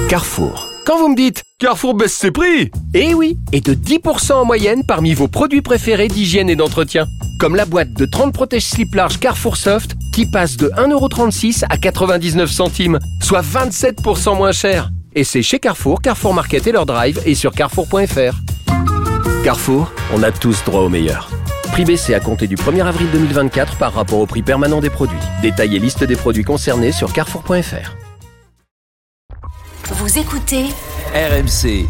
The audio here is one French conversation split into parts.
Carrefour. Quand vous me dites « Carrefour baisse ses prix !» Eh oui, et de 10% en moyenne parmi vos produits préférés d'hygiène et d'entretien. Comme la boîte de 30 protège-slips larges Carrefour Soft qui passe de 1,36€ à 99 centimes, soit 27% moins cher. Et c'est chez Carrefour, Carrefour Market et leur drive et sur carrefour.fr. Carrefour, on a tous droit au meilleur. Prix baissé à compter du 1er avril 2024 par rapport au prix permanent des produits. Détail et liste des produits concernés sur carrefour.fr. Vous écoutez RMC.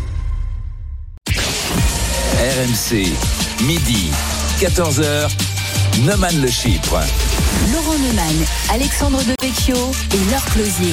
RMC, midi, 14h, Neumann le Chypre. Laurent Neumann, Alexandre Devecchio et Laure Closier.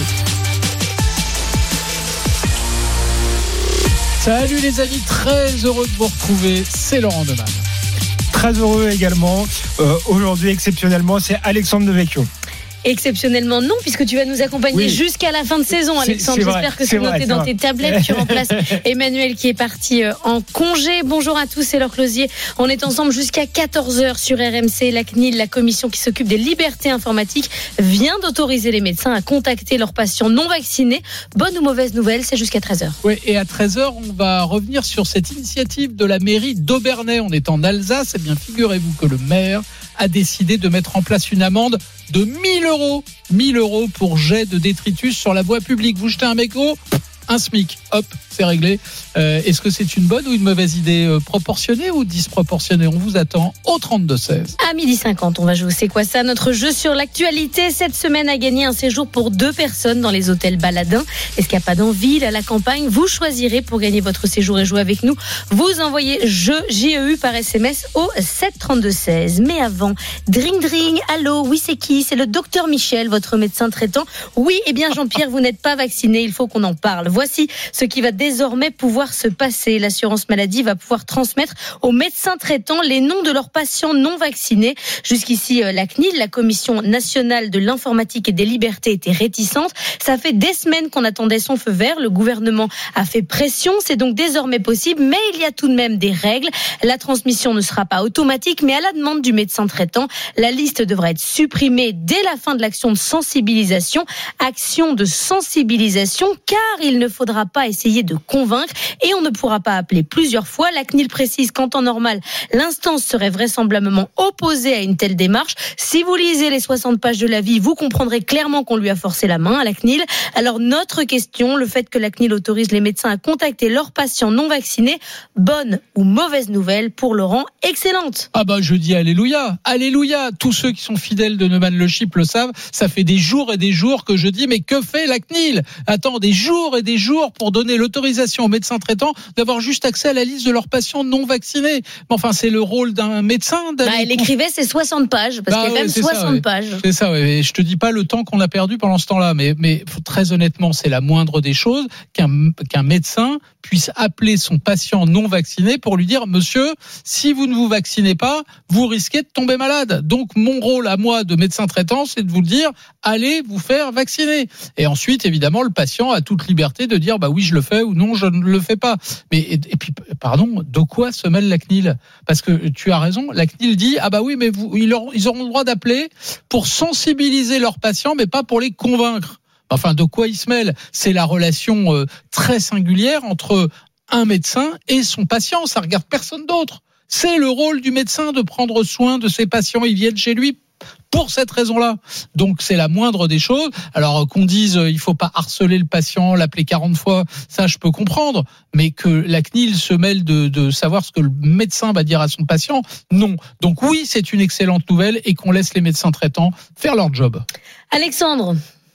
Salut les amis, très heureux de vous retrouver, c'est Laurent Neumann. Très heureux également. Aujourd'hui, exceptionnellement, c'est Alexandre Devecchio. Exceptionnellement non, puisque tu vas nous accompagner jusqu'à la fin de saison, Alexandre. J'espère que c'est noté dans tes tablettes. Tu remplaces Emmanuel qui est parti en congé. Bonjour à tous, c'est Laure Closier. On est ensemble jusqu'à 14h sur RMC. La CNIL, la commission qui s'occupe des libertés informatiques, vient d'autoriser les médecins à contacter leurs patients non vaccinés. Bonne ou mauvaise nouvelle, c'est jusqu'à 13h. Oui, et à 13h, on va revenir sur cette initiative de la mairie d'Aubernais. On est en Alsace. Eh bien, figurez-vous que le maire a décidé de mettre en place une amende de 1 000 € pour jet de détritus sur la voie publique. Vous jetez un mégot, un SMIC, hop, c'est réglé. Est-ce que c'est une bonne ou une mauvaise idée, proportionnée ou disproportionnée? On vous attend au 32-16. À 12h50, on va jouer C'est quoi ça? Notre jeu sur l'actualité. Cette semaine a gagné un séjour pour 2 personnes dans les hôtels Baladin. Escapade en ville, à la campagne. Vous choisirez pour gagner votre séjour et jouer avec nous. Vous envoyez jeu JEU par SMS au 732-16. Mais avant, dring dring, allô, oui c'est qui? C'est le docteur Michel, votre médecin traitant. Oui, eh bien Jean-Pierre, vous n'êtes pas vacciné, il faut qu'on en parle. Voici ce qui va désormais pouvoir se passer. L'assurance maladie va pouvoir transmettre aux médecins traitants les noms de leurs patients non vaccinés. Jusqu'ici, la CNIL, la Commission nationale de l'informatique et des libertés, était réticente. Ça fait des semaines qu'on attendait son feu vert. Le gouvernement a fait pression. C'est donc désormais possible, mais il y a tout de même des règles. La transmission ne sera pas automatique, mais à la demande du médecin traitant, la liste devra être supprimée dès la fin de l'action de sensibilisation. Action de sensibilisation, car il ne faudra pas essayer de convaincre et on ne pourra pas appeler plusieurs fois. La CNIL précise qu'en temps normal, l'instance serait vraisemblablement opposée à une telle démarche. Si vous lisez les 60 pages de l'avis, vous comprendrez clairement qu'on lui a forcé la main à la CNIL. Alors notre question, le fait que la CNIL autorise les médecins à contacter leurs patients non vaccinés, bonne ou mauvaise nouvelle pour Laurent? Excellente. Ah bah je dis alléluia, alléluia. Tous ceux qui sont fidèles de Neumann le Chypre le savent. Ça fait des jours et des jours que je dis mais que fait la CNIL? Attends, des jours et des jours pour donner l'autorisation aux médecins traitants d'avoir juste accès à la liste de leurs patients non vaccinés. Mais enfin, c'est le rôle d'un médecin. Elle écrivait ses 60 pages, parce qu'il y a même 60 pages. C'est ça, ouais. Je te dis pas le temps qu'on a perdu pendant ce temps-là, mais très honnêtement, c'est la moindre des choses qu'un médecin puisse appeler son patient non vacciné pour lui dire, monsieur, si vous ne vous vaccinez pas, vous risquez de tomber malade. Donc, mon rôle à moi de médecin traitant, c'est de vous le dire, allez vous faire vacciner. Et ensuite, évidemment, le patient a toute liberté de dire, bah oui, je le fais ou non, je ne le fais pas. Mais, et puis, pardon, de quoi se mêle la CNIL? Parce que tu as raison, la CNIL dit, ah bah oui, mais ils auront le droit d'appeler pour sensibiliser leurs patients, mais pas pour les convaincre. Enfin, de quoi ils se mêlent? C'est la relation très singulière entre un médecin et son patient. Ça regarde personne d'autre. C'est le rôle du médecin de prendre soin de ses patients. Ils viennent chez lui pour cette raison-là. Donc, c'est la moindre des choses. Alors, qu'on dise, il faut pas harceler le patient, l'appeler 40 fois, ça, je peux comprendre. Mais que la CNIL se mêle de savoir ce que le médecin va dire à son patient, non. Donc, oui, c'est une excellente nouvelle et qu'on laisse les médecins traitants faire leur job. Alexandre.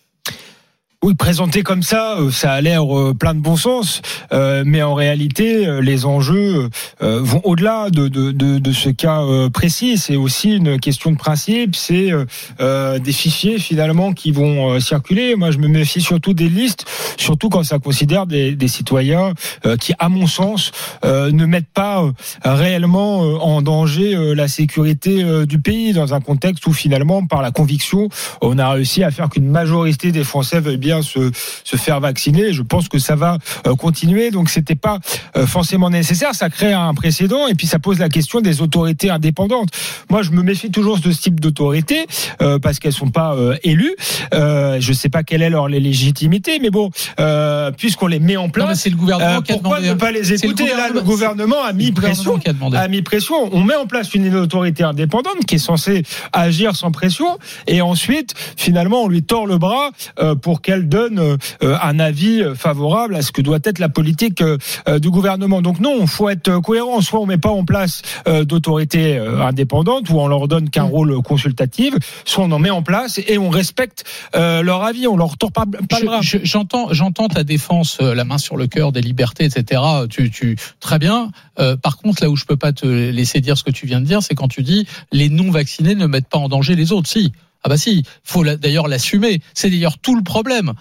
Oui, présenté comme ça, ça a l'air plein de bon sens, mais en réalité, les enjeux vont au-delà de ce cas précis. C'est aussi une question de principe, c'est des fichiers finalement qui vont circuler. Moi, je me méfie surtout des listes, surtout quand ça considère des citoyens qui, à mon sens, ne mettent pas réellement en danger la sécurité du pays, dans un contexte où finalement, par la conviction, on a réussi à faire qu'une majorité des Français veuillent bien se faire vacciner. Je pense que ça va continuer, donc c'était pas forcément nécessaire. Ça crée un précédent et puis ça pose la question des autorités indépendantes. Moi, je me méfie toujours de ce type d'autorité parce qu'elles sont pas élues. Je sais pas quelle est leur légitimité, mais bon, puisqu'on les met en place. Non, mais c'est le gouvernement qui a pourquoi demandé. ne pas les écouter? Là, le gouvernement a mis pression. On met en place une autorité indépendante qui est censée agir sans pression, et ensuite, finalement, on lui tord le bras pour qu'elle donne un avis favorable à ce que doit être la politique du gouvernement. Donc non, il faut être cohérent. Soit on met pas en place d'autorité indépendante, ou on leur donne qu'un rôle consultatif, soit on en met en place et on respecte leur avis, on leur tord pas le bras. J'entends ta défense, la main sur le cœur des libertés, etc. Très bien. Par contre, là où je peux pas te laisser dire ce que tu viens de dire, c'est quand tu dis les non-vaccinés ne mettent pas en danger les autres. Si. Ah bah si, faut d'ailleurs l'assumer. C'est d'ailleurs tout le problème.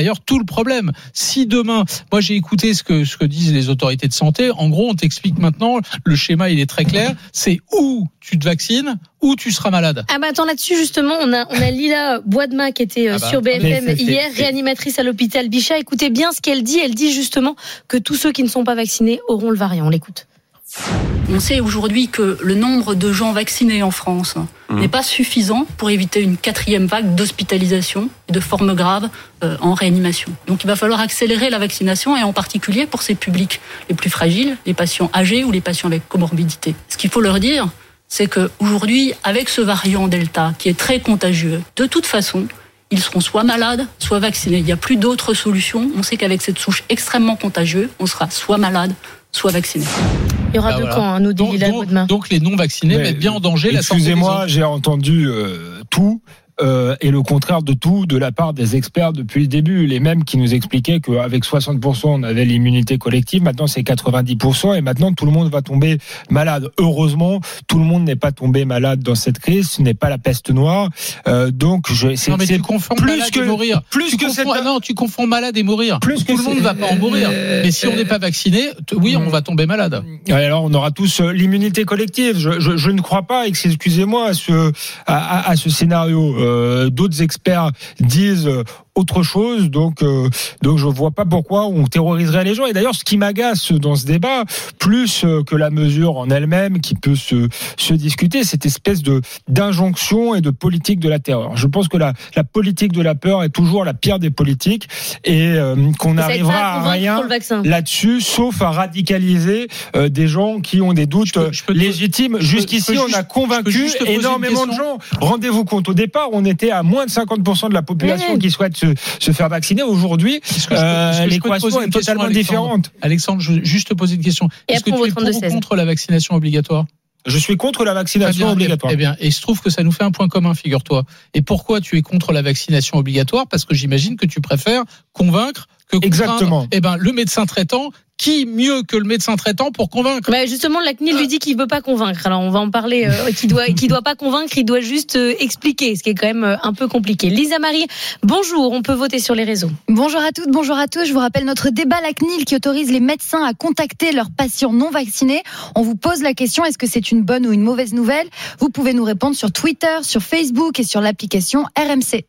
Si demain, moi j'ai écouté ce que disent les autorités de santé. En gros, on t'explique maintenant, le schéma il est très clair. C'est où tu te vaccines, ou tu seras malade. Ah bah attends, là-dessus justement, on a Lila Boisdemain qui était sur BFM hier, réanimatrice à l'hôpital Bichat. Écoutez bien ce qu'elle dit. Elle dit justement que tous ceux qui ne sont pas vaccinés auront le variant. On l'écoute. On sait aujourd'hui que le nombre de gens vaccinés en France n'est pas suffisant pour éviter une 4e vague d'hospitalisation et de formes graves en réanimation. Donc il va falloir accélérer la vaccination, et en particulier pour ces publics les plus fragiles, les patients âgés ou les patients avec comorbidité. Ce qu'il faut leur dire, c'est qu'aujourd'hui, avec ce variant Delta qui est très contagieux, de toute façon, ils seront soit malades, soit vaccinés. Il n'y a plus d'autres solutions. On sait qu'avec cette souche extrêmement contagieuse, on sera soit malade, soit vacciné. Il y aura deux camps, nous dit Lila Boisdemain. Donc les non-vaccinés mettent bien en danger la santé. Excusez-moi, j'ai entendu tout. Et le contraire de tout de la part des experts depuis le début, les mêmes qui nous expliquaient qu'avec 60% on avait l'immunité collective, maintenant c'est 90%, et maintenant tout le monde va tomber malade. Heureusement, tout le monde n'est pas tombé malade dans cette crise, ce n'est pas la peste noire. Donc tu confonds malade et mourir. Tu confonds malade et mourir. Tout le monde ne va pas en mourir. Mais si on n'est pas vacciné, on va tomber malade. Alors on aura tous l'immunité collective. Je ne crois pas, excusez-moi, à ce scénario. D'autres experts disent autre chose, donc je vois pas pourquoi on terroriserait les gens. Et d'ailleurs, ce qui m'agace dans ce débat, plus que la mesure en elle-même qui peut se discuter, cette espèce d'injonction et de politique de la terreur. Je pense que la politique de la peur est toujours la pire des politiques, et qu'on n'arrivera à rien là-dessus, sauf à radicaliser des gens qui ont des doutes légitimes. Jusqu'ici, on a convaincu énormément de gens. Rendez-vous compte, au départ, on était à moins de 50% de la population qui souhaite se faire vacciner. Aujourd'hui, l'équation est totalement différente. Alexandre, je veux juste te poser une question. Est-ce que tu es pour ou contre la vaccination obligatoire ? Je suis contre la vaccination obligatoire. Eh bien, et il se trouve que ça nous fait un point commun, figure-toi. Et pourquoi tu es contre la vaccination obligatoire ? Parce que j'imagine que tu préfères convaincre que contraindre. Exactement. Eh ben, le médecin traitant. Qui mieux que le médecin traitant pour convaincre ? Justement, la CNIL lui dit qu'il veut pas convaincre. Alors, on va en parler. Qu'il doit pas convaincre, il doit juste expliquer, ce qui est quand même un peu compliqué. Lisa Marie, bonjour. On peut voter sur les réseaux. Bonjour à toutes, bonjour à tous. Je vous rappelle notre débat, la CNIL, qui autorise les médecins à contacter leurs patients non vaccinés. On vous pose la question, est-ce que c'est une bonne ou une mauvaise nouvelle ? Vous pouvez nous répondre sur Twitter, sur Facebook et sur l'application RMC.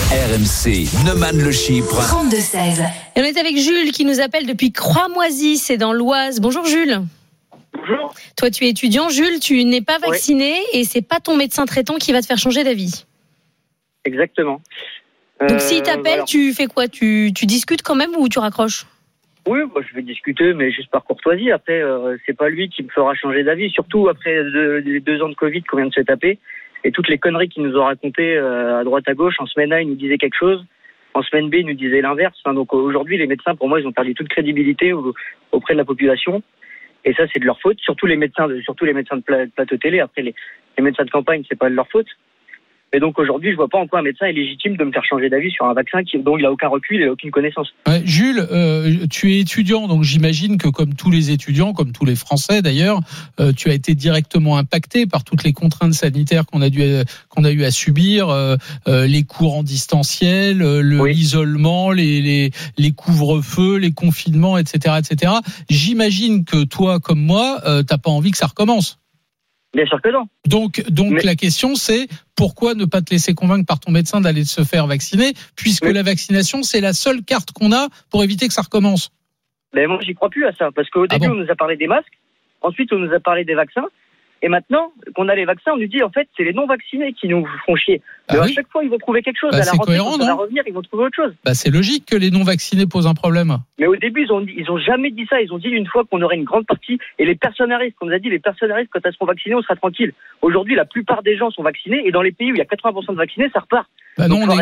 RMC, Neumann le Chypre. 32-16. Et on est avec Jules qui nous appelle depuis Croix-Moisy, c'est dans l'Oise. Bonjour Jules. Bonjour. Toi tu es étudiant, Jules, tu n'es pas vacciné et c'est pas ton médecin traitant qui va te faire changer d'avis. Exactement. Donc s'il t'appelle, tu fais quoi ? Tu discutes quand même ou tu raccroches ? Oui, je vais discuter, mais juste par courtoisie. Après, c'est pas lui qui me fera changer d'avis, surtout après les 2 ans de Covid qu'on vient de se taper. Et toutes les conneries qu'ils nous ont racontées à droite à gauche. En semaine A, ils nous disaient quelque chose. En semaine B, ils nous disaient l'inverse. Donc aujourd'hui, les médecins, pour moi, ils ont perdu toute crédibilité auprès de la population. Et ça, c'est de leur faute. Surtout les médecins de plateau télé. Après, les médecins de campagne, c'est pas de leur faute. Et donc aujourd'hui, je vois pas en quoi un médecin est légitime de me faire changer d'avis sur un vaccin dont il a aucun recul et aucune connaissance. Jules, tu es étudiant, donc j'imagine que comme tous les étudiants, comme tous les Français d'ailleurs, tu as été directement impacté par toutes les contraintes sanitaires qu'on a eu à subir, les cours en distanciel, l'isolement, les couvre-feux, les confinements, etc., etc. J'imagine que toi, comme moi, t'as pas envie que ça recommence. Bien sûr que non. Donc la question c'est pourquoi ne pas te laisser convaincre par ton médecin d'aller se faire vacciner, puisque la vaccination c'est la seule carte qu'on a pour éviter que ça recommence. Mais moi j'y crois plus à ça, parce qu'au début on nous a parlé des masques, ensuite on nous a parlé des vaccins, Et maintenant qu'on a les vaccins, on nous dit en fait c'est les non-vaccinés qui nous font chier. À chaque fois ils vont trouver quelque chose. À la rentrée, quand ça va revenir, ils vont trouver autre chose. C'est logique que les non-vaccinés posent un problème. Mais au début ils ont jamais dit ça. Ils ont dit une fois qu'on aurait une grande partie et les personnes à risque. On nous a dit les personnes à risque quand elles seront vaccinées, on sera tranquille. Aujourd'hui la plupart des gens sont vaccinés et dans les pays où il y a 80% de vaccinés, ça repart. Non, on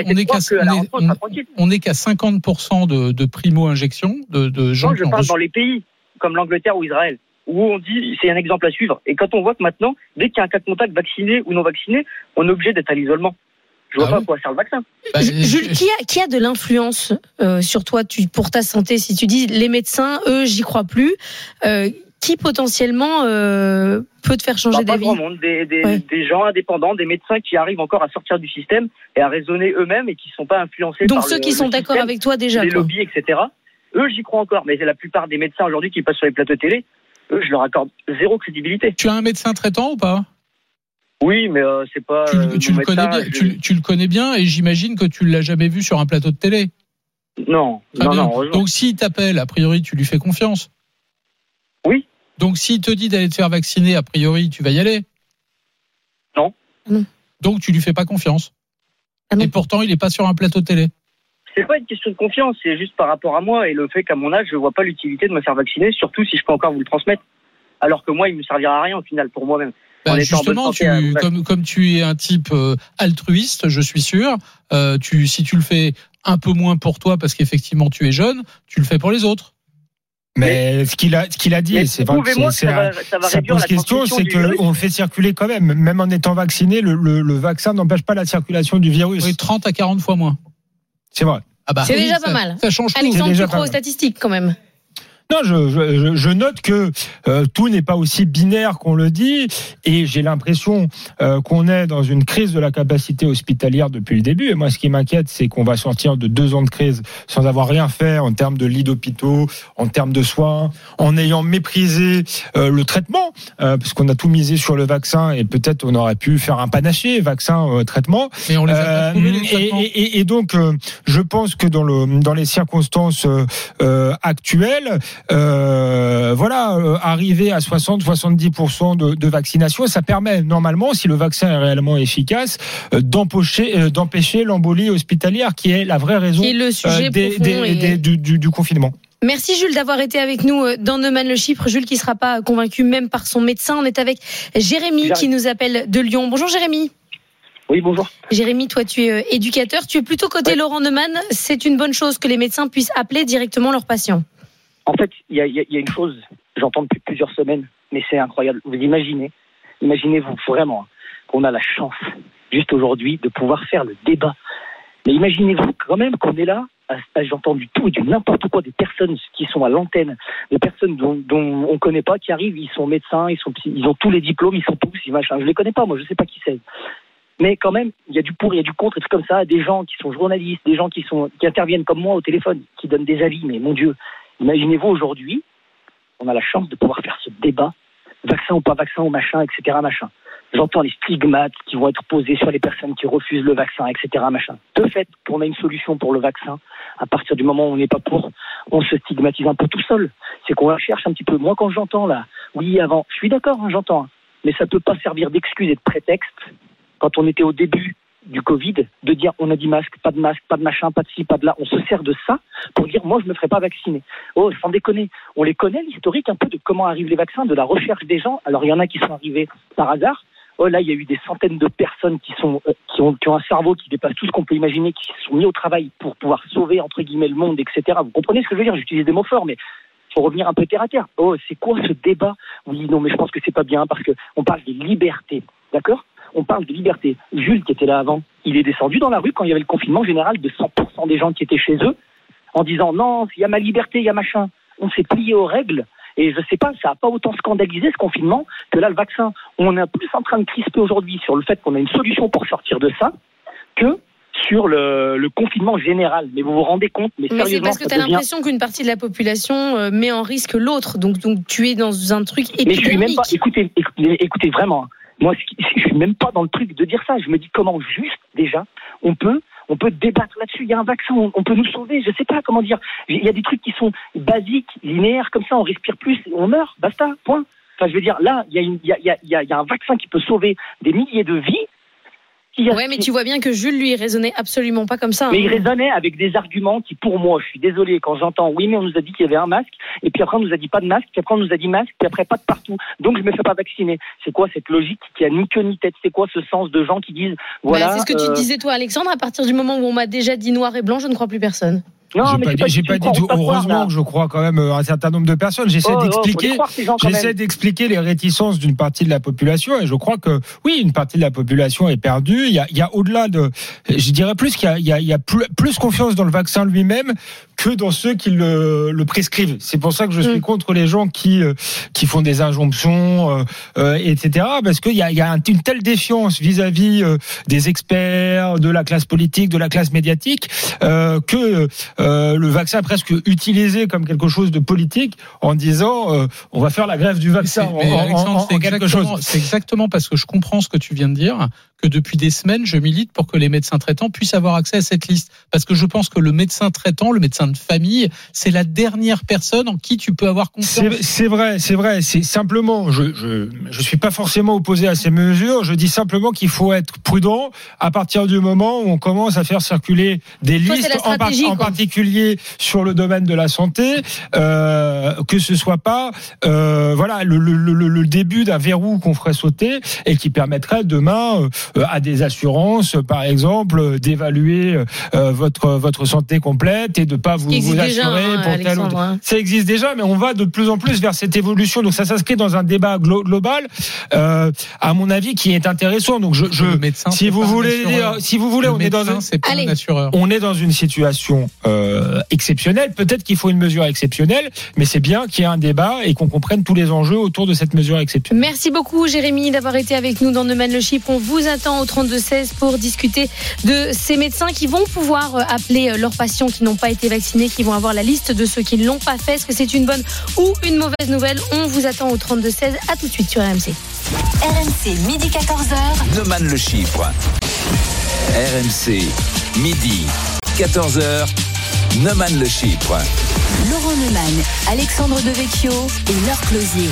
est qu'à 50% de primo-injection de gens. Je parle dans les pays comme l'Angleterre ou Israël, où on dit c'est un exemple à suivre. Et quand on voit que maintenant, dès qu'il y a un cas de contact vacciné ou non vacciné, on est obligé d'être à l'isolement. Je vois pas à quoi sert le vaccin. Jules, qui a de l'influence sur toi pour ta santé? Si tu dis les médecins, eux, j'y crois plus. Qui potentiellement peut te faire changer d'avis? Pas grand monde, des gens indépendants, des médecins qui arrivent encore à sortir du système et à raisonner eux-mêmes et qui ne sont pas influencés par ceux qui sont d'accord avec toi déjà, les lobbies, etc. Eux, j'y crois encore. Mais la plupart des médecins aujourd'hui qui passent sur les plateaux télé, eux, je leur accorde zéro crédibilité. Tu as un médecin traitant ou pas? Oui, mais c'est pas. Tu le connais bien. Tu le connais bien et j'imagine que tu l'as jamais vu sur un plateau de télé. Non. Donc s'il t'appelle, a priori, tu lui fais confiance. Oui. Donc s'il te dit d'aller te faire vacciner, a priori, tu vas y aller. Non. Donc tu lui fais pas confiance. Et pourtant, il est pas sur un plateau de télé. C'est pas une question de confiance, c'est juste par rapport à moi et le fait qu'à mon âge, je vois pas l'utilité de me faire vacciner, surtout si je peux encore vous le transmettre. Alors que moi, il me servira à rien au final pour moi-même. Justement, comme tu es un type altruiste, je suis sûr, si tu le fais un peu moins pour toi parce qu'effectivement tu es jeune, tu le fais pour les autres. Mais ce qu'il a dit, c'est vrai que ça pose question, c'est qu'on le fait circuler quand même en étant vacciné, le vaccin n'empêche pas la circulation du virus. Oui, 30 à 40 fois moins. C'est vrai. C'est déjà pas mal. Ça change tout. Alexandre, tu crois aux statistiques quand même? Non, je note que tout n'est pas aussi binaire qu'on le dit, et j'ai l'impression qu'on est dans une crise de la capacité hospitalière depuis le début. Et moi, ce qui m'inquiète, c'est qu'on va sortir de 2 ans de crise sans avoir rien fait en termes de lits d'hôpitaux, en termes de soins, en ayant méprisé le traitement, parce qu'on a tout misé sur le vaccin et peut-être on aurait pu faire un panaché vaccin traitement. Mais on les a pas trouvés, les traitements. Et donc, je pense que dans les circonstances actuelles. Arriver à 60-70% de vaccination, ça permet normalement, si le vaccin est réellement efficace, d'empêcher l'embolie hospitalière, qui est la vraie raison du confinement. Merci Jules d'avoir été avec nous dans Neumann le Chypre. Jules qui ne sera pas convaincu même par son médecin. On est avec Jérémy qui nous appelle de Lyon. Bonjour Jérémy. Oui, bonjour. Jérémy, toi tu es éducateur, tu es plutôt côté Laurent Neumann. C'est une bonne chose que les médecins puissent appeler directement leurs patients. En fait, il y a une chose, j'entends depuis plusieurs semaines, mais c'est incroyable. Vous imaginez-vous vraiment qu'on a la chance, juste aujourd'hui, de pouvoir faire le débat. Mais imaginez-vous quand même qu'on est là, j'entends du tout et du n'importe quoi, des personnes qui sont à l'antenne, des personnes dont on ne connaît pas, qui arrivent, ils sont médecins, ils ont tous les diplômes, ils sont tous, je ne les connais pas, moi je ne sais pas qui c'est. Mais quand même, il y a du pour, il y a du contre, et tout comme ça, des gens qui sont journalistes, des gens qui interviennent comme moi au téléphone, qui donnent des avis, mais mon Dieu. Imaginez-vous aujourd'hui, on a la chance de pouvoir faire ce débat, vaccin ou pas vaccin ou machin, etc. machin. J'entends les stigmates qui vont être posés sur les personnes qui refusent le vaccin, etc. machin. De fait, on a une solution pour le vaccin. À partir du moment où on n'est pas pour, on se stigmatise un peu tout seul. C'est qu'on recherche un petit peu. Moi, quand j'entends là, oui, avant, je suis d'accord, j'entends, mais ça peut pas servir d'excuse et de prétexte quand on était au début du Covid, de dire on a dit masque, pas de machin, pas de ci, pas de là. On se sert de ça pour dire moi je me ferai pas vacciner. Oh, sans déconner. On les connaît l'historique un peu de comment arrivent les vaccins, de la recherche des gens. Alors il y en a qui sont arrivés par hasard. Oh là, il y a eu des centaines de personnes qui ont un cerveau qui dépasse tout ce qu'on peut imaginer, qui se sont mis au travail pour pouvoir sauver entre guillemets le monde, etc. Vous comprenez ce que je veux dire? J'utilise des mots forts, mais faut revenir un peu terre à terre. Oh, c'est quoi ce débat? Oui, non, mais je pense que c'est pas bien parce que on parle des libertés, d'accord? On parle de liberté. Jules, qui était là avant, il est descendu dans la rue quand il y avait le confinement général de 100% des gens qui étaient chez eux, en disant non, il y a ma liberté, il y a machin. On s'est plié aux règles. Et je sais pas, ça n'a pas autant scandalisé ce confinement que là, le vaccin. On est plus en train de crisper aujourd'hui sur le fait qu'on a une solution pour sortir de ça que sur le confinement général. Mais vous vous rendez compte, mais sérieusement, c'est parce que tu as l'impression qu'une partie de la population met en risque l'autre. Donc tu es dans un truc épidémique. Mais je suis même pas, écoutez vraiment. Moi, je suis même pas dans le truc de dire ça. Je me dis comment juste déjà on peut débattre là-dessus. Il y a un vaccin, on peut nous sauver. Je sais pas comment dire. Il y a des trucs qui sont basiques, linéaires, comme ça, on respire plus, on meurt. Basta. Point. Enfin, je veux dire, là, il y a un vaccin qui peut sauver des milliers de vies. Ouais, mais tu vois bien que Jules, lui, il raisonnait absolument pas comme ça. Mais il raisonnait avec des arguments qui, pour moi, je suis désolé, quand j'entends, oui, mais on nous a dit qu'il y avait un masque, et puis après on nous a dit pas de masque, puis après on nous a dit masque, puis après pas de partout. Donc je me fais pas vacciner. C'est quoi cette logique qui a ni queue ni tête? C'est quoi ce sens de gens qui disent, voilà. C'est ce que tu disais, toi, Alexandre, à partir du moment où on m'a déjà dit noir et blanc, je ne crois plus personne. Non, j'ai pas dit heureusement que je crois quand même un certain nombre de personnes. J'essaie d'expliquer les réticences d'une partie de la population, et je crois que oui, une partie de la population est perdue. Il y a au-delà de, je dirais plus qu'il y a plus confiance dans le vaccin lui-même que dans ceux qui le prescrivent. C'est pour ça que je suis contre les gens qui font des injonctions, etc. Parce qu'il y a une telle défiance vis-à-vis des experts, de la classe politique, de la classe médiatique, que le vaccin est presque utilisé comme quelque chose de politique en disant on va faire la grève du vaccin en quelque chose. C'est exactement parce que je comprends ce que tu viens de dire que depuis des semaines, je milite pour que les médecins traitants puissent avoir accès à cette liste. Parce que je pense que le médecin traitant, le médecin de famille, c'est la dernière personne en qui tu peux avoir confiance. C'est vrai. C'est simplement, je suis pas forcément opposé à ces mesures. Je dis simplement qu'il faut être prudent à partir du moment où on commence à faire circuler des listes, en particulier sur le domaine de la santé, que ce soit pas, le début d'un verrou qu'on ferait sauter et qui permettrait demain à des assurances, par exemple, d'évaluer votre santé complète et de pas vous assurer pour tel ou tel. Ça existe déjà, mais on va de plus en plus vers cette évolution. Donc ça s'inscrit dans un débat global, à mon avis, qui est intéressant. Donc si vous voulez, on est dans une situation exceptionnelle. Peut-être qu'il faut une mesure exceptionnelle, mais c'est bien qu'il y ait un débat et qu'on comprenne tous les enjeux autour de cette mesure exceptionnelle. Merci beaucoup, Jérémy, d'avoir été avec nous dans Neumann le Chypre. On vous attend au 32-16 pour discuter de ces médecins qui vont pouvoir appeler leurs patients qui n'ont pas été vaccinés, qui vont avoir la liste de ceux qui ne l'ont pas fait. Est-ce que c'est une bonne ou une mauvaise nouvelle? On vous attend au 32-16. À tout de suite sur RMC. RMC, midi 14h. Neumann le Chypre. RMC, midi 14h. Neumann le Chypre. Laurent Neumann, Alexandre Devecchio et Laure Closier.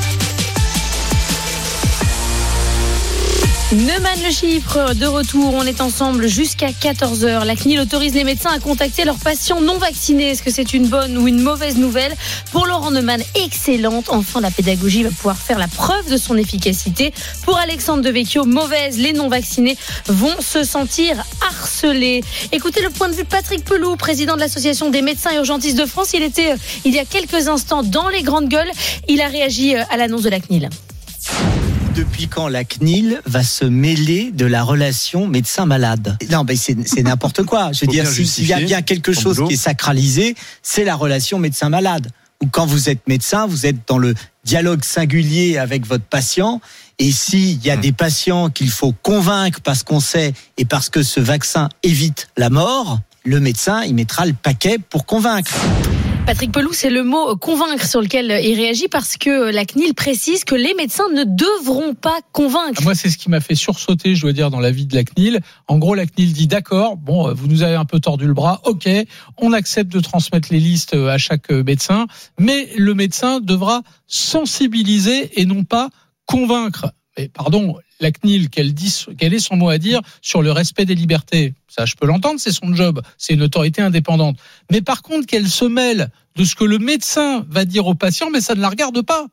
Neumann le Chypre, de retour, on est ensemble jusqu'à 14h. La CNIL autorise les médecins à contacter leurs patients non vaccinés. Est-ce que c'est une bonne ou une mauvaise nouvelle? Pour Laurent Neumann, excellente. Enfin, la pédagogie va pouvoir faire la preuve de son efficacité. Pour Alexandre Devecchio, mauvaise. Les non vaccinés vont se sentir harcelés. Écoutez le point de vue de Patrick Pelloux, président de l'association des médecins urgentistes de France. Il était, il y a quelques instants, dans les grandes gueules. Il a réagi à l'annonce de la CNIL. Depuis quand la CNIL va se mêler de la relation médecin-malade? Non, mais c'est n'importe quoi. Je veux dire, s'il y a bien quelque chose qui est sacralisé, c'est la relation médecin-malade. Ou quand vous êtes médecin, vous êtes dans le dialogue singulier avec votre patient. Et s'il y a des patients qu'il faut convaincre parce qu'on sait et parce que ce vaccin évite la mort, le médecin, il mettra le paquet pour convaincre. Patrick Pelloux, c'est le mot convaincre sur lequel il réagit parce que la CNIL précise que les médecins ne devront pas convaincre. Moi, c'est ce qui m'a fait sursauter, je dois dire, dans la vie de la CNIL. En gros, la CNIL dit d'accord, bon, vous nous avez un peu tordu le bras, ok, on accepte de transmettre les listes à chaque médecin, mais le médecin devra sensibiliser et non pas convaincre. Et pardon, la CNIL, quel est son mot à dire sur le respect des libertés? Ça, je peux l'entendre, c'est son job, c'est une autorité indépendante. Mais par contre, qu'elle se mêle de ce que le médecin va dire au patient, mais ça ne la regarde pas.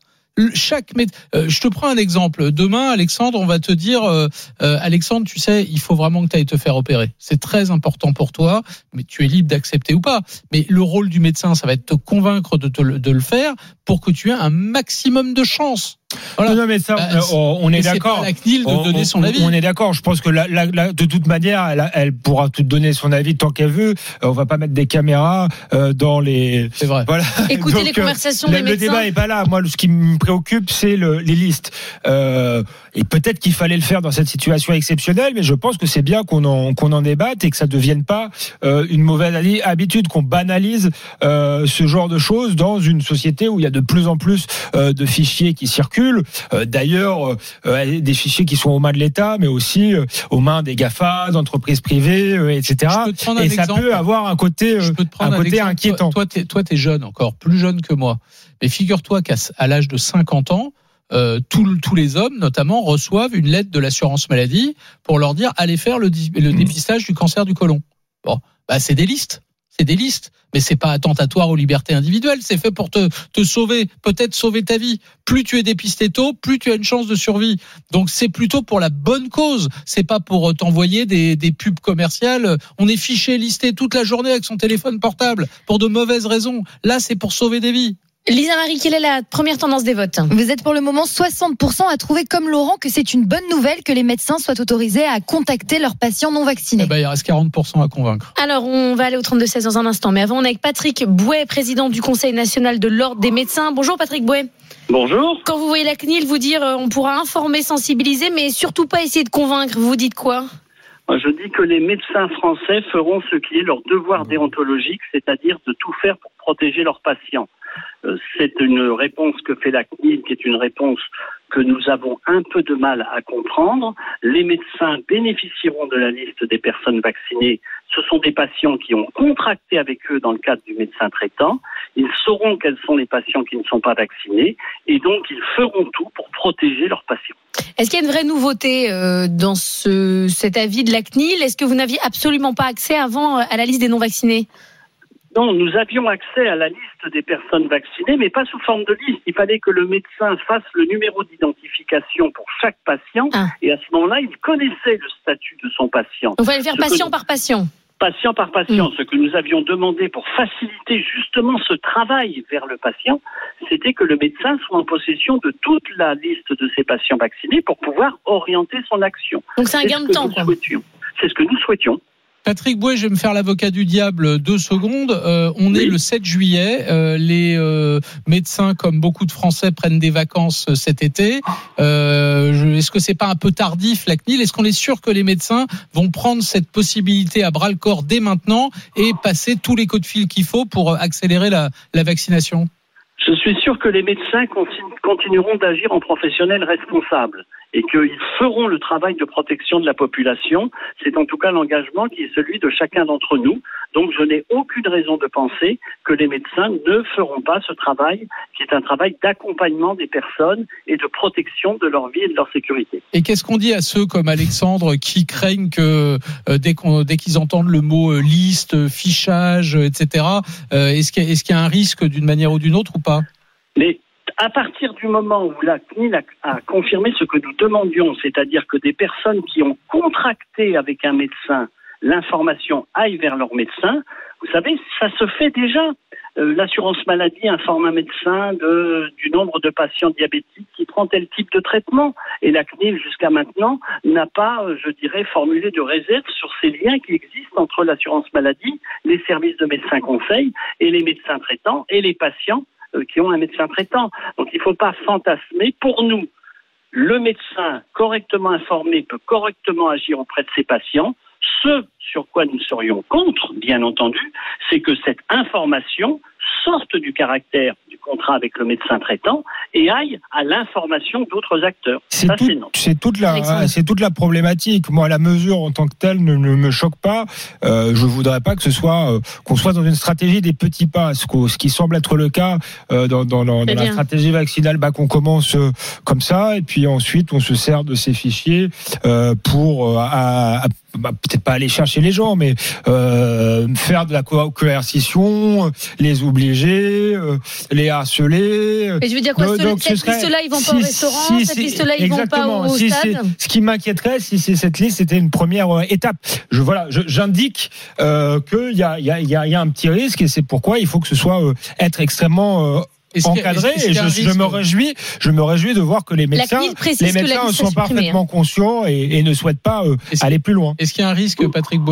Je te prends un exemple. Demain, Alexandre, on va te dire, Alexandre, tu sais, il faut vraiment que tu ailles te faire opérer. C'est très important pour toi, mais tu es libre d'accepter ou pas. Mais le rôle du médecin, ça va être de te convaincre de le faire pour que tu aies un maximum de chance. Voilà. Non, mais ça, on est d'accord. C'est pas la CNIL de donner son avis. On est d'accord. Je pense que de toute manière, elle pourra tout donner son avis tant qu'elle veut. On va pas mettre des caméras dans les. C'est vrai. Voilà. Écoutez donc, les conversations des médecins. Le débat est pas là. Moi, ce qui me préoccupe, c'est les listes. Et peut-être qu'il fallait le faire dans cette situation exceptionnelle, mais je pense que c'est bien qu'on en débatte et que ça devienne pas une mauvaise habitude, qu'on banalise ce genre de choses dans une société où il y a de plus en plus de fichiers qui circulent. D'ailleurs, des fichiers qui sont aux mains de l'État, mais aussi aux mains des GAFA, d'entreprises privées, etc. Et ça peut avoir un côté inquiétant. Toi, t'es jeune encore, plus jeune que moi. Mais figure-toi qu'à l'âge de 50 ans, tous les hommes, notamment, reçoivent une lettre de l'assurance maladie pour leur dire allez faire le dépistage du cancer du côlon. Bon, c'est des listes. C'est des listes, mais c'est pas attentatoire aux libertés individuelles. C'est fait pour te sauver, peut-être sauver ta vie. Plus tu es dépisté tôt, plus tu as une chance de survie. Donc c'est plutôt pour la bonne cause. C'est pas pour t'envoyer des pubs commerciales. On est fiché, listé toute la journée avec son téléphone portable pour de mauvaises raisons. Là, c'est pour sauver des vies. Lisa Marie, quelle est la première tendance des votes ? Vous êtes pour le moment 60% à trouver comme Laurent que c'est une bonne nouvelle que les médecins soient autorisés à contacter leurs patients non vaccinés. Il reste 40% à convaincre. Alors, on va aller au 32-16 dans un instant. Mais avant, on est avec Patrick Bouet, président du Conseil national de l'Ordre des médecins. Bonjour Patrick Bouet. Bonjour. Quand vous voyez la CNIL vous dire on pourra informer, sensibiliser, mais surtout pas essayer de convaincre, vous dites quoi ? Je dis que les médecins français feront ce qui est leur devoir déontologique, c'est-à-dire de tout faire pour protéger leurs patients. C'est une réponse que fait la CNIL, qui est une réponse que nous avons un peu de mal à comprendre. Les médecins bénéficieront de la liste des personnes vaccinées. Ce sont des patients qui ont contracté avec eux dans le cadre du médecin traitant. Ils sauront quels sont les patients qui ne sont pas vaccinés et donc ils feront tout pour protéger leurs patients. Est-ce qu'il y a une vraie nouveauté dans cet avis de la CNIL ? Est-ce que vous n'aviez absolument pas accès avant à la liste des non-vaccinés ? Non, nous avions accès à la liste des personnes vaccinées, mais pas sous forme de liste. Il fallait que le médecin fasse le numéro d'identification pour chaque patient, et à ce moment-là, il connaissait le statut de son patient. On va le faire patient par patient. Patient par patient. Ce que nous avions demandé pour faciliter justement ce travail vers le patient, c'était que le médecin soit en possession de toute la liste de ses patients vaccinés pour pouvoir orienter son action. Donc c'est un gain de temps, quoi. C'est ce que nous souhaitions. Patrick Bouet, je vais me faire l'avocat du diable 2 secondes. On est le 7 juillet. Les médecins, comme beaucoup de Français, prennent des vacances cet été. Est-ce que c'est pas un peu tardif, la CNIL ? Est-ce qu'on est sûr que les médecins vont prendre cette possibilité à bras-le-corps dès maintenant et passer tous les coups de fil qu'il faut pour accélérer la vaccination ? Je suis sûr que les médecins continueront d'agir en professionnels responsables et qu'ils feront le travail de protection de la population. C'est en tout cas l'engagement qui est celui de chacun d'entre nous. Donc je n'ai aucune raison de penser que les médecins ne feront pas ce travail, qui est un travail d'accompagnement des personnes et de protection de leur vie et de leur sécurité. Et qu'est-ce qu'on dit à ceux comme Alexandre qui craignent que dès qu'ils entendent le mot liste, fichage, etc., est-ce qu'il y a un risque d'une manière ou d'une autre ou pas ? Mais à partir du moment où la CNIL a confirmé ce que nous demandions, c'est-à-dire que des personnes qui ont contracté avec un médecin, l'information aille vers leur médecin, vous savez, ça se fait déjà. L'assurance maladie informe un médecin du nombre de patients diabétiques qui prend tel type de traitement. Et la CNIL, jusqu'à maintenant, n'a pas, formulé de réserve sur ces liens qui existent entre l'assurance maladie, les services de médecins conseils et les médecins traitants et les patients qui ont un médecin traitant. Donc il ne faut pas fantasmer. Pour nous, le médecin correctement informé peut correctement agir auprès de ses patients. Ce sur quoi nous serions contre, bien entendu, c'est que cette information sorte du caractère du contrat avec le médecin traitant et aille à l'information d'autres acteurs. C'est toute la problématique. Moi, la mesure en tant que telle ne me choque pas. Je voudrais pas que ce soit qu'on soit dans une stratégie des petits pas, ce qui semble être le cas dans la stratégie vaccinale, qu'on commence comme ça et puis ensuite on se sert de ces fichiers pour peut-être pas aller chercher les gens, mais faire de la coercition, les obliger, les harceler. Et je veux dire quoi, cette liste-là, ils vont pas au restaurant, cette liste-là, ils vont pas au stade. Ce qui m'inquiéterait, si cette liste était une première étape. J'indique qu'il y a un petit risque et c'est pourquoi il faut que ce soit être extrêmement encadré. Et je me réjouis de voir que les médecins sont parfaitement conscients et ne souhaitent pas aller plus loin. Est-ce qu'il y a un risque, Patrick Bouet ?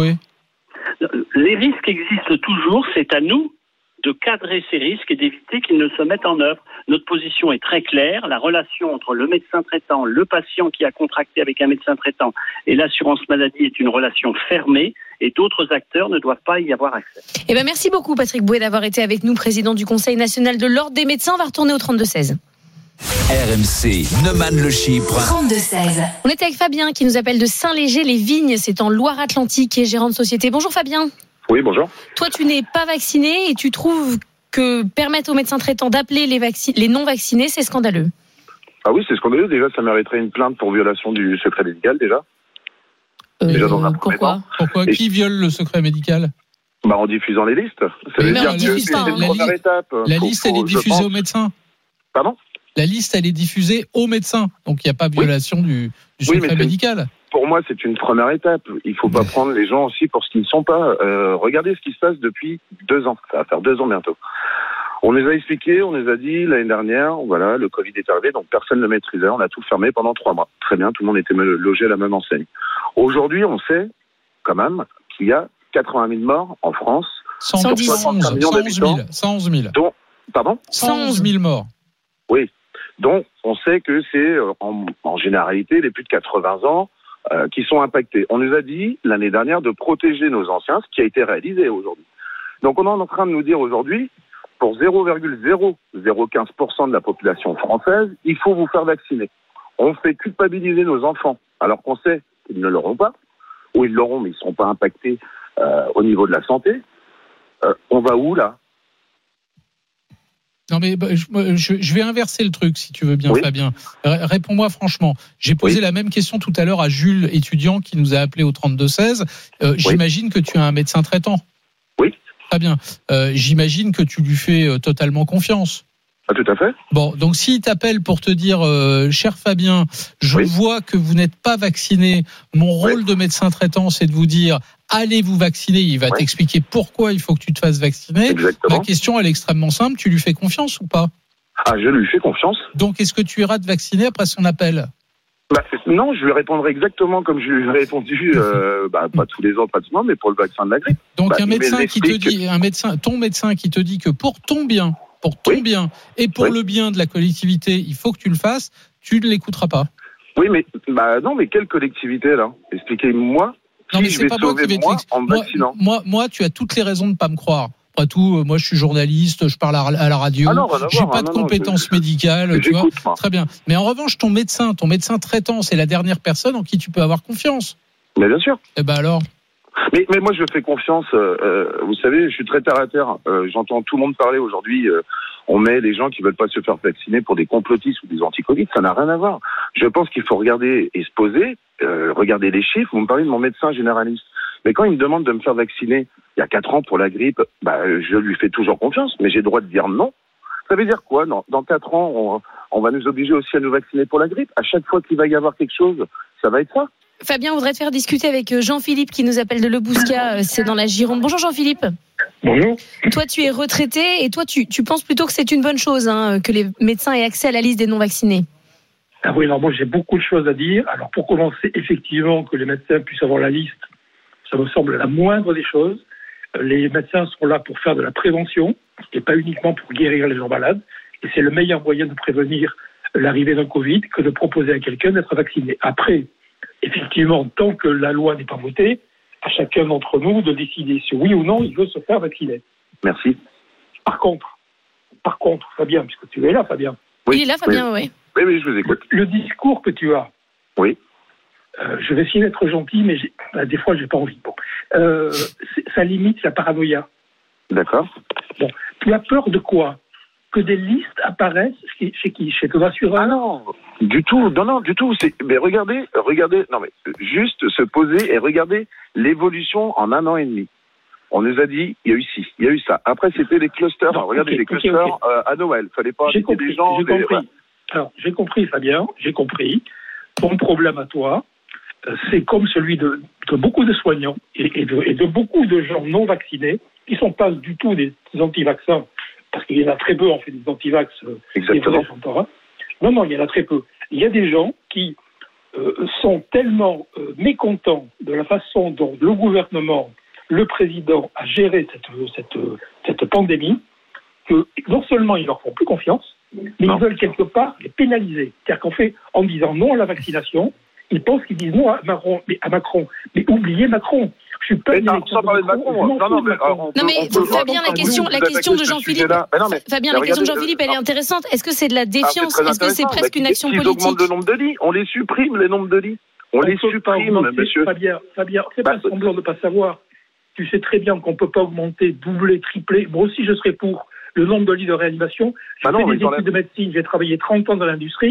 Les risques existent toujours, c'est à nous de cadrer ces risques et d'éviter qu'ils ne se mettent en œuvre. Notre position est très claire, la relation entre le médecin traitant, le patient qui a contracté avec un médecin traitant et l'assurance maladie est une relation fermée et d'autres acteurs ne doivent pas y avoir accès. Merci beaucoup Patrick Bouet d'avoir été avec nous, président du Conseil national de l'Ordre des médecins. On va retourner au 32-16. RMC, Neumann-le-Chypre. 32-16. On était avec Fabien qui nous appelle de Saint-Léger-les-Vignes, c'est en Loire-Atlantique, qui est gérant de société. Bonjour Fabien. Oui, bonjour. Toi, tu n'es pas vacciné et tu trouves que permettre aux médecins traitants d'appeler les non-vaccinés, c'est scandaleux. Ah oui, c'est scandaleux. Déjà, ça mériterait une plainte pour violation du secret médical, déjà. Déjà dans un premier temps. Pourquoi qui viole le secret médical? En diffusant les listes. Ça veut dire que c'est une première étape. La liste, elle est diffusée aux médecins. Pardon? La liste, elle est diffusée aux médecins. Donc, il n'y a pas violation du secret médical. Pour moi, c'est une première étape. Il ne faut pas prendre les gens aussi pour ce qu'ils ne sont pas. Regardez ce qui se passe depuis 2 ans. Ça va faire 2 ans bientôt. On les a expliqué, on les a dit l'année dernière, voilà, le Covid est arrivé, donc personne ne le maîtrisait. On a tout fermé pendant 3 mois. Très bien, tout le monde était logé à la même enseigne. Aujourd'hui, on sait quand même qu'il y a 80 000 morts en France. 111 000. Dont, pardon 111 000 morts. Oui. Donc, on sait que c'est en généralité les plus de 80 ans qui sont impactés. On nous a dit l'année dernière de protéger nos anciens, ce qui a été réalisé aujourd'hui. Donc, on est en train de nous dire aujourd'hui, pour 0,0015% de la population française, il faut vous faire vacciner. On fait culpabiliser nos enfants, alors qu'on sait qu'ils ne l'auront pas, ou ils l'auront, mais ils ne seront pas impactés au niveau de la santé. On va où, là ? Non mais je vais inverser le truc si tu veux bien, Fabien. Réponds-moi franchement. J'ai posé la même question tout à l'heure à Jules, étudiant, qui nous a appelé au 32-16. J'imagine que tu as un médecin traitant. Oui. Très bien. J'imagine que tu lui fais totalement confiance. Ah, tout à fait. Bon, donc s'il t'appelle pour te dire, cher Fabien, je vois que vous n'êtes pas vacciné, mon rôle de médecin traitant, c'est de vous dire, allez vous vacciner, il va t'expliquer pourquoi il faut que tu te fasses vacciner. Exactement. Ma question, elle est extrêmement simple, tu lui fais confiance ou pas ? Ah, je lui fais confiance. Donc, est-ce que tu iras te vacciner après son appel ? Non, je lui répondrai exactement comme je lui ai répondu, pas tous les ans, pratiquement, mais pour le vaccin de la grippe. Donc, un médecin qui te dit, ton médecin qui te dit que pour ton bien et pour le bien de la collectivité, il faut que tu le fasses, tu ne l'écouteras pas. Oui, mais non, mais quelle collectivité là ? Expliquez-moi. Non, mais c'est pas moi qui vais vaccinant. Moi, tu as toutes les raisons de ne pas me croire. Après tout, moi, je suis journaliste, je parle à la radio, j'ai pas de compétences médicales, tu vois. Très bien. Mais en revanche, ton médecin traitant, c'est la dernière personne en qui tu peux avoir confiance. Mais bien sûr. Eh ben alors. Mais moi, je fais confiance. Vous savez, je suis très terre à terre. J'entends tout le monde parler aujourd'hui. On met les gens qui veulent pas se faire vacciner pour des complotistes ou des anti-Covid. Ça n'a rien à voir. Je pense qu'il faut regarder et se poser, regarder les chiffres. Vous me parlez de mon médecin généraliste. Mais quand il me demande de me faire vacciner il y a 4 ans pour la grippe, je lui fais toujours confiance. Mais j'ai le droit de dire non. Ça veut dire quoi ? Dans 4 ans, on va nous obliger aussi à nous vacciner pour la grippe. À chaque fois qu'il va y avoir quelque chose, ça va être ça. Fabien, on voudrait te faire discuter avec Jean-Philippe qui nous appelle de Le Bouscat, c'est dans la Gironde. Bonjour Jean-Philippe. Bonjour. Toi, tu es retraité et toi, tu penses plutôt que c'est une bonne chose que les médecins aient accès à la liste des non-vaccinés. Ah oui, alors moi j'ai beaucoup de choses à dire. Alors pour commencer, effectivement, que les médecins puissent avoir la liste, ça me semble la moindre des choses. Les médecins sont là pour faire de la prévention et pas uniquement pour guérir les gens malades. Et c'est le meilleur moyen de prévenir l'arrivée d'un Covid que de proposer à quelqu'un d'être vacciné. Après, effectivement, tant que la loi n'est pas votée, à chacun d'entre nous de décider si oui ou non il veut se faire vacciner. Merci. Par contre, Fabien, puisque tu es là, Fabien. Oui, il est là, Fabien, oui. Oui, je vous écoute. Le discours que tu as. Oui. Je vais essayer d'être gentil, mais des fois, j'ai pas envie. Bon. Ça limite la paranoïa. D'accord. Bon. Tu as peur de quoi ? Que des listes apparaissent chez qui ? Chez ton assureur ? Ah non, du tout. Non, du tout. Mais regardez. Non, mais juste se poser et regarder l'évolution en 1 an et demi. On nous a dit, il y a eu ci, il y a eu ça. Après, c'était les clusters. Non, regardez les clusters à Noël. Fallait pas inviter des gens. J'ai compris. Alors, j'ai compris, Fabien. J'ai compris. Ton problème à toi, c'est comme celui de beaucoup de soignants et de beaucoup de gens non vaccinés qui sont pas du tout des anti-vaccins. Parce qu'il y en a très peu, en fait, des anti-vax. Exactement. Non, il y en a très peu. Il y a des gens qui sont tellement mécontents de la façon dont le gouvernement, le président a géré cette pandémie, que non seulement ils leur font plus confiance, mais ils veulent quelque part les pénaliser. C'est-à-dire qu'en fait, en disant non à la vaccination, ils pensent qu'ils disent non à Macron. Mais oubliez Macron. Je suis pas sans parler de Macron. Non mais Fabien, la question de Jean-Philippe. Fabien, la question de Jean-Philippe, elle est intéressante. Est-ce que c'est de la défiance ? Est-ce que c'est presque une action politique ? Ils augmentent le nombre de lits. On les supprime, les nombres de lits. On les supprime, monsieur. Fabien, fais pas semblant de ne pas savoir. Tu sais très bien qu'on ne peut pas augmenter, doubler, tripler. Moi aussi, je serais pour le nombre de lits de réanimation. J'ai fait des études de médecine, j'ai travaillé 30 ans dans l'industrie.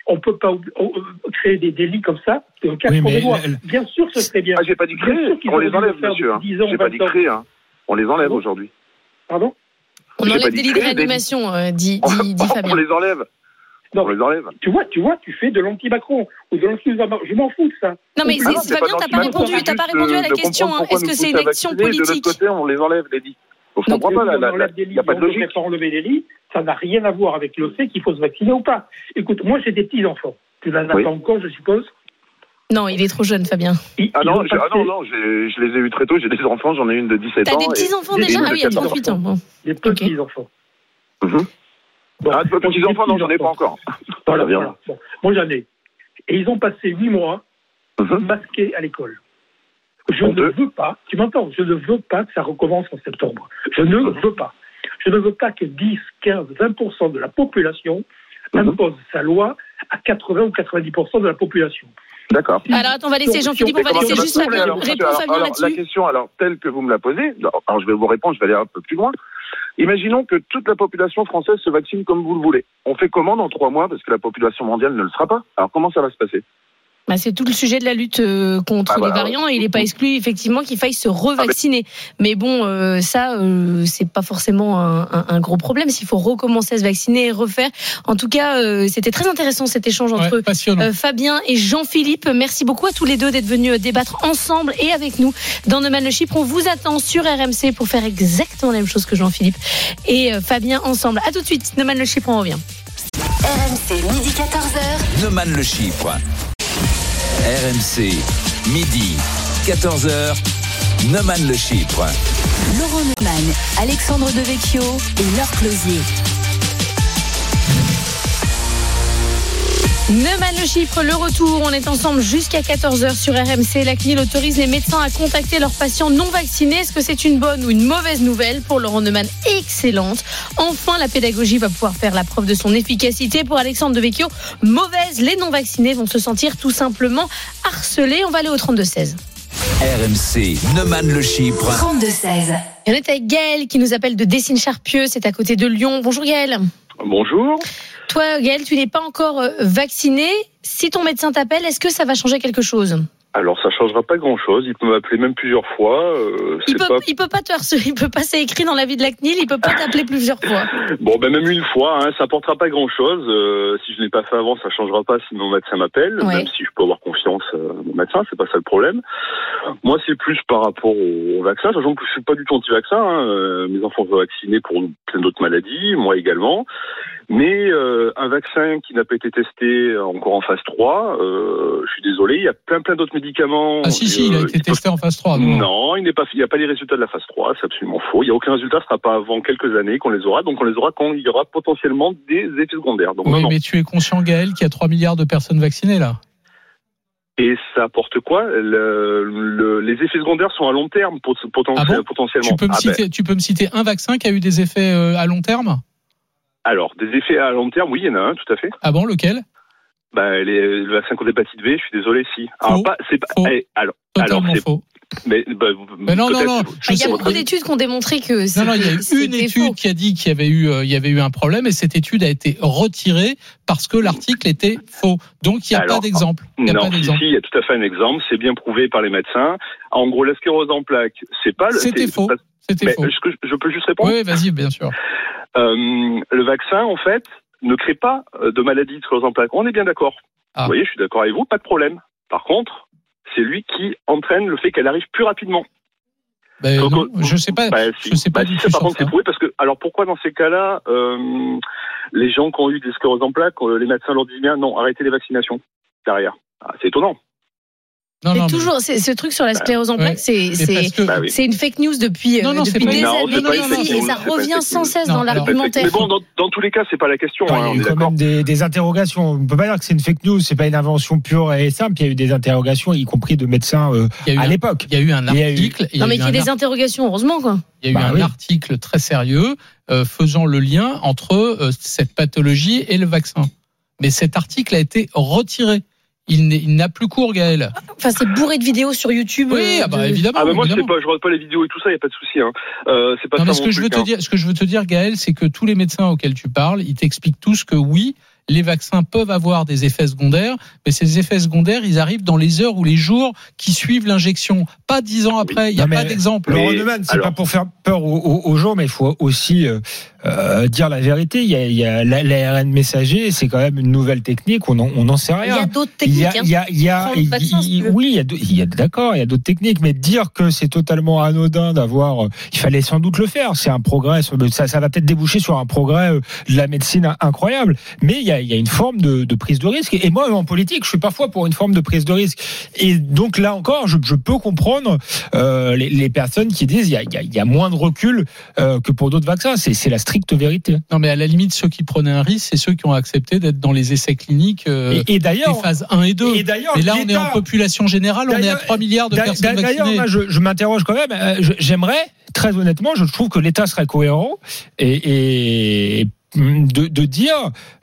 On ne peut pas créer des délits comme ça. Bien sûr, ce serait bien. Ah, j'ai pas dit créer. On les enlève, monsieur. J'ai pas dit créer. On les enlève aujourd'hui. Pardon? On enlève des lits de réanimation, dit Fabien. On les enlève. Non, on les enlève. Tu vois, tu fais de l'anti-Macron ou de l'anti-Macron. Je m'en fous de ça. Non, mais Fabien, t'as pas répondu à la question. Est-ce que c'est une action politique? De l'autre côté, on les enlève, les lits. Donc, je ne comprends pas. Il n'y a pas de logique. On enlever les lits, ça n'a rien à voir avec le fait qu'il faut se vacciner ou pas. Écoute, moi, j'ai des petits-enfants. Tu n'en as pas encore, je suppose? Non, il est trop jeune, Fabien. Non, je les ai eus très tôt. J'ai des enfants, j'en ai une de 17 ans. T'as des petits-enfants déjà? Ah oui, il y a 38 ans. Bon. Des petits-enfants. Petits-enfants, non, j'en ai pas encore. Voilà. Bon. Moi, j'en ai. Et ils ont passé 8 mois masqués à l'école. Je ne veux pas, tu m'entends, je ne veux pas que ça recommence en septembre. Je ne veux pas. Je ne veux pas que 10, 15, 20% de la population impose sa loi à 80 ou 90% de la population. D'accord. Alors, on va laisser Jean-Philippe, on va laisser juste Fabien. Réponds Fabien là-dessus. La question, telle que vous me la posez, alors je vais vous répondre, je vais aller un peu plus loin. Imaginons que toute la population française se vaccine comme vous le voulez. On fait comment dans 3 mois, parce que la population mondiale ne le sera pas? Alors comment ça va se passer? C'est tout le sujet de la lutte contre les variants et il n'est pas exclu effectivement qu'il faille se revacciner. Mais bon, ça, c'est pas forcément un gros problème s'il faut recommencer à se vacciner et refaire. En tout cas, c'était très intéressant cet échange entre Fabien et Jean-Philippe. Merci beaucoup à tous les deux d'être venus débattre ensemble et avec nous dans Neumann le Chypre. On vous attend sur RMC pour faire exactement la même chose que Jean-Philippe et Fabien ensemble. À tout de suite, Neumann le Chypre, on revient. RMC, midi 14h. Neumann le Chypre. RMC, midi, 14h, Neumann le Chypre. Laurent Neumann, Alexandre Devecchio et Laure Closier. Neumann le Chypre, le retour. On est ensemble jusqu'à 14h sur RMC. La CNIL autorise les médecins à contacter leurs patients non vaccinés. Est-ce que c'est une bonne ou une mauvaise nouvelle? Pour Laurent Neumann, excellente. Enfin, la pédagogie va pouvoir faire la preuve de son efficacité. Pour Alexandre Devecchio, mauvaise. Les non vaccinés vont se sentir tout simplement harcelés. On va aller au 32-16. RMC, Neumann le Chypre. 32-16. Et on est avec Gaël qui nous appelle de Dessines-Charpieu. C'est à côté de Lyon. Bonjour Gaël. Bonjour. Toi, Gaël, tu n'es pas encore vacciné. Si ton médecin t'appelle, est-ce que ça va changer quelque chose? Alors, ça changera pas grand-chose. Il peut m'appeler même plusieurs fois. Il peut pas te harceler. Il peut pas, c'est écrit dans l'avis de la CNIL. Il peut pas t'appeler plusieurs fois. Bon, même une fois, ça apportera pas grand-chose. Si je l'ai pas fait avant, ça changera pas si mon médecin m'appelle. Ouais. Même si je peux avoir confiance à mon médecin, c'est pas ça le problème. Moi, c'est plus par rapport au vaccin, sachant que je suis pas du tout anti-vaccin. Mes enfants sont vaccinés pour plein d'autres maladies, moi également. Mais un vaccin qui n'a pas été testé encore en phase 3, je suis désolé, il y a plein d'autres médicaments. Ah si, il a été testé en phase 3. Non, il n'y a pas les résultats de la phase 3, c'est absolument faux. Il n'y a aucun résultat, ce ne sera pas avant quelques années qu'on les aura. Donc on les aura quand il y aura potentiellement des effets secondaires. Donc, oui, mais tu es conscient, Gaël, qu'il y a 3 milliards de personnes vaccinées là. Et ça apporte quoi? Les effets secondaires sont à long terme potentiellement. Tu peux me citer un vaccin qui a eu des effets à long terme? Alors, des effets à long terme, oui, il y en a un, tout à fait. Ah bon, lequel? Le vaccin contre l'hépatite V, je suis désolé, si. Faux. Totalement faux. Mais non. Il y a beaucoup d'études qui ont démontré que c'était Non, il y a eu une étude faux. qui a dit qu'il y avait eu un problème et cette étude a été retirée parce que l'article était faux. Donc, il n'y a pas d'exemple. Il y a tout à fait un exemple. C'est bien prouvé par les médecins. En gros, la sclérose en plaques, C'était faux. C'était faux. Je peux juste répondre? Oui, vas-y, bien sûr. Le vaccin, en fait, ne crée pas de maladie de sclérose en plaques. On est bien d'accord. Vous voyez, je suis d'accord avec vous, pas de problème. Par contre, c'est lui qui entraîne le fait qu'elle arrive plus rapidement. Donc, je sais pas. Je sais pas du tout. Par contre, c'est prouvé parce que, alors pourquoi dans ces cas-là, les gens qui ont eu des scléroses en plaques, les médecins leur disent bien, non, arrêtez les vaccinations derrière. C'est étonnant. Toujours, ce truc sur la sclérose en plaques, c'est une fake news depuis des années et ça revient sans cesse dans l'argumentaire. Mais bon, dans tous les cas, c'est pas la question. Il y a quand même des interrogations. On peut pas dire que c'est une fake news, c'est pas une invention pure et simple. Il y a eu des interrogations, y compris de médecins à l'époque. Il y a eu un article. Non, mais qu'il y ait des interrogations, heureusement, quoi. Il y a eu un article très sérieux faisant le lien entre cette pathologie et le vaccin. Mais cet article a été retiré. Il n'a plus cours, Gaël. Enfin, c'est bourré de vidéos sur YouTube. Oui, évidemment. Moi, je regarde pas les vidéos et tout ça, il n'y a pas de souci. C'est pas ça. Ce que je veux te dire, Gaël, c'est que tous les médecins auxquels tu parles, ils t'expliquent tous que oui, les vaccins peuvent avoir des effets secondaires, mais ces effets secondaires, ils arrivent dans les heures ou les jours qui suivent l'injection, pas 10 ans après. Il n'y a pas d'exemple. Laurent Neumann, c'est pas pour faire peur aux gens, mais il faut aussi dire la vérité. Il y a l'ARN messager, c'est quand même une nouvelle technique. On n'en sait rien. Il y a d'autres techniques. Oui, il y a d'autres techniques, mais dire que c'est totalement anodin d'avoir, il fallait sans doute le faire. C'est un progrès. Ça va peut-être déboucher sur un progrès de la médecine incroyable, mais il y a une forme de prise de risque. Et moi, en politique, je suis parfois pour une forme de prise de risque. Et donc là encore, je peux comprendre les personnes qui disent il y a moins de recul que pour d'autres vaccins. C'est la stricte vérité. Non, mais à la limite, ceux qui prenaient un risque, c'est ceux qui ont accepté d'être dans les essais cliniques et d'ailleurs, les phases 1 et 2. Et d'ailleurs, là, on est en population générale, on est à 3 milliards de personnes vaccinées. D'ailleurs, moi, je m'interroge quand même. J'aimerais, très honnêtement, je trouve que l'État serait cohérent et de dire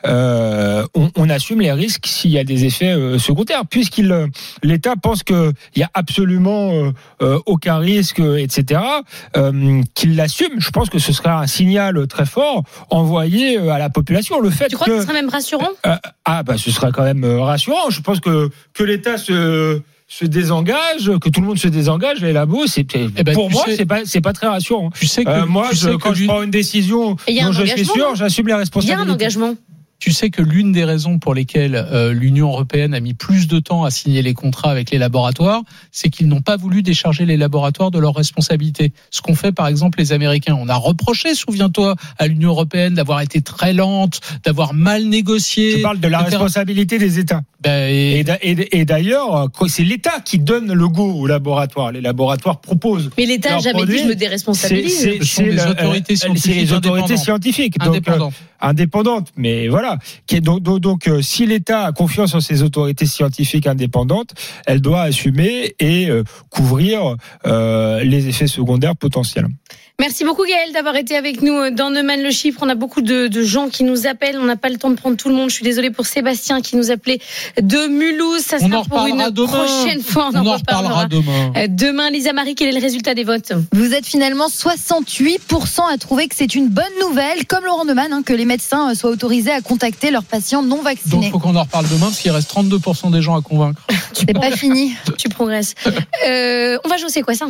on assume les risques s'il y a des effets secondaires, l'État pense qu'il y a absolument aucun risque, etc., qu'il l'assume. Je pense que ce serait un signal très fort envoyé à la population. Le fait tu crois que ce serait même rassurant? Ce serait quand même rassurant. Je pense que l'État se désengage, que tout le monde se désengage, les labos, pour moi, c'est pas très rassurant. Tu sais que quand je prends une décision dont je suis sûr, j'assume les responsabilités. Il y a un engagement. Tu sais que l'une des raisons pour lesquelles l'Union européenne a mis plus de temps à signer les contrats avec les laboratoires, c'est qu'ils n'ont pas voulu décharger les laboratoires de leurs responsabilités. Ce qu'ont fait par exemple les Américains. On a reproché, souviens-toi, à l'Union européenne d'avoir été très lente, d'avoir mal négocié. Tu parles de la responsabilité des États. Et d'ailleurs, c'est l'État qui donne le go aux laboratoires. Les laboratoires proposent. Mais l'État n'a jamais dit je me déresponsabilise. C'est les autorités scientifiques indépendantes. Mais voilà. Donc, si l'État a confiance en ces autorités scientifiques indépendantes, elle doit assumer et couvrir les effets secondaires potentiels. Merci beaucoup Gaël d'avoir été avec nous dans Neumann le chiffre. On a beaucoup de gens qui nous appellent. On n'a pas le temps de prendre tout le monde. Je suis désolée pour Sébastien qui nous appelait de Mulhouse. Ça sera pour une prochaine fois. On en reparlera demain. Demain, Lisa Marie, quel est le résultat des votes? Vous êtes finalement 68% à trouver que c'est une bonne nouvelle, comme Laurent Neumann, que les médecins soient autorisés à contacter leurs patients non vaccinés. Donc il faut qu'on en reparle demain parce qu'il reste 32% des gens à convaincre. C'est pas fini. Tu progresses. On va jouer, c'est quoi ça?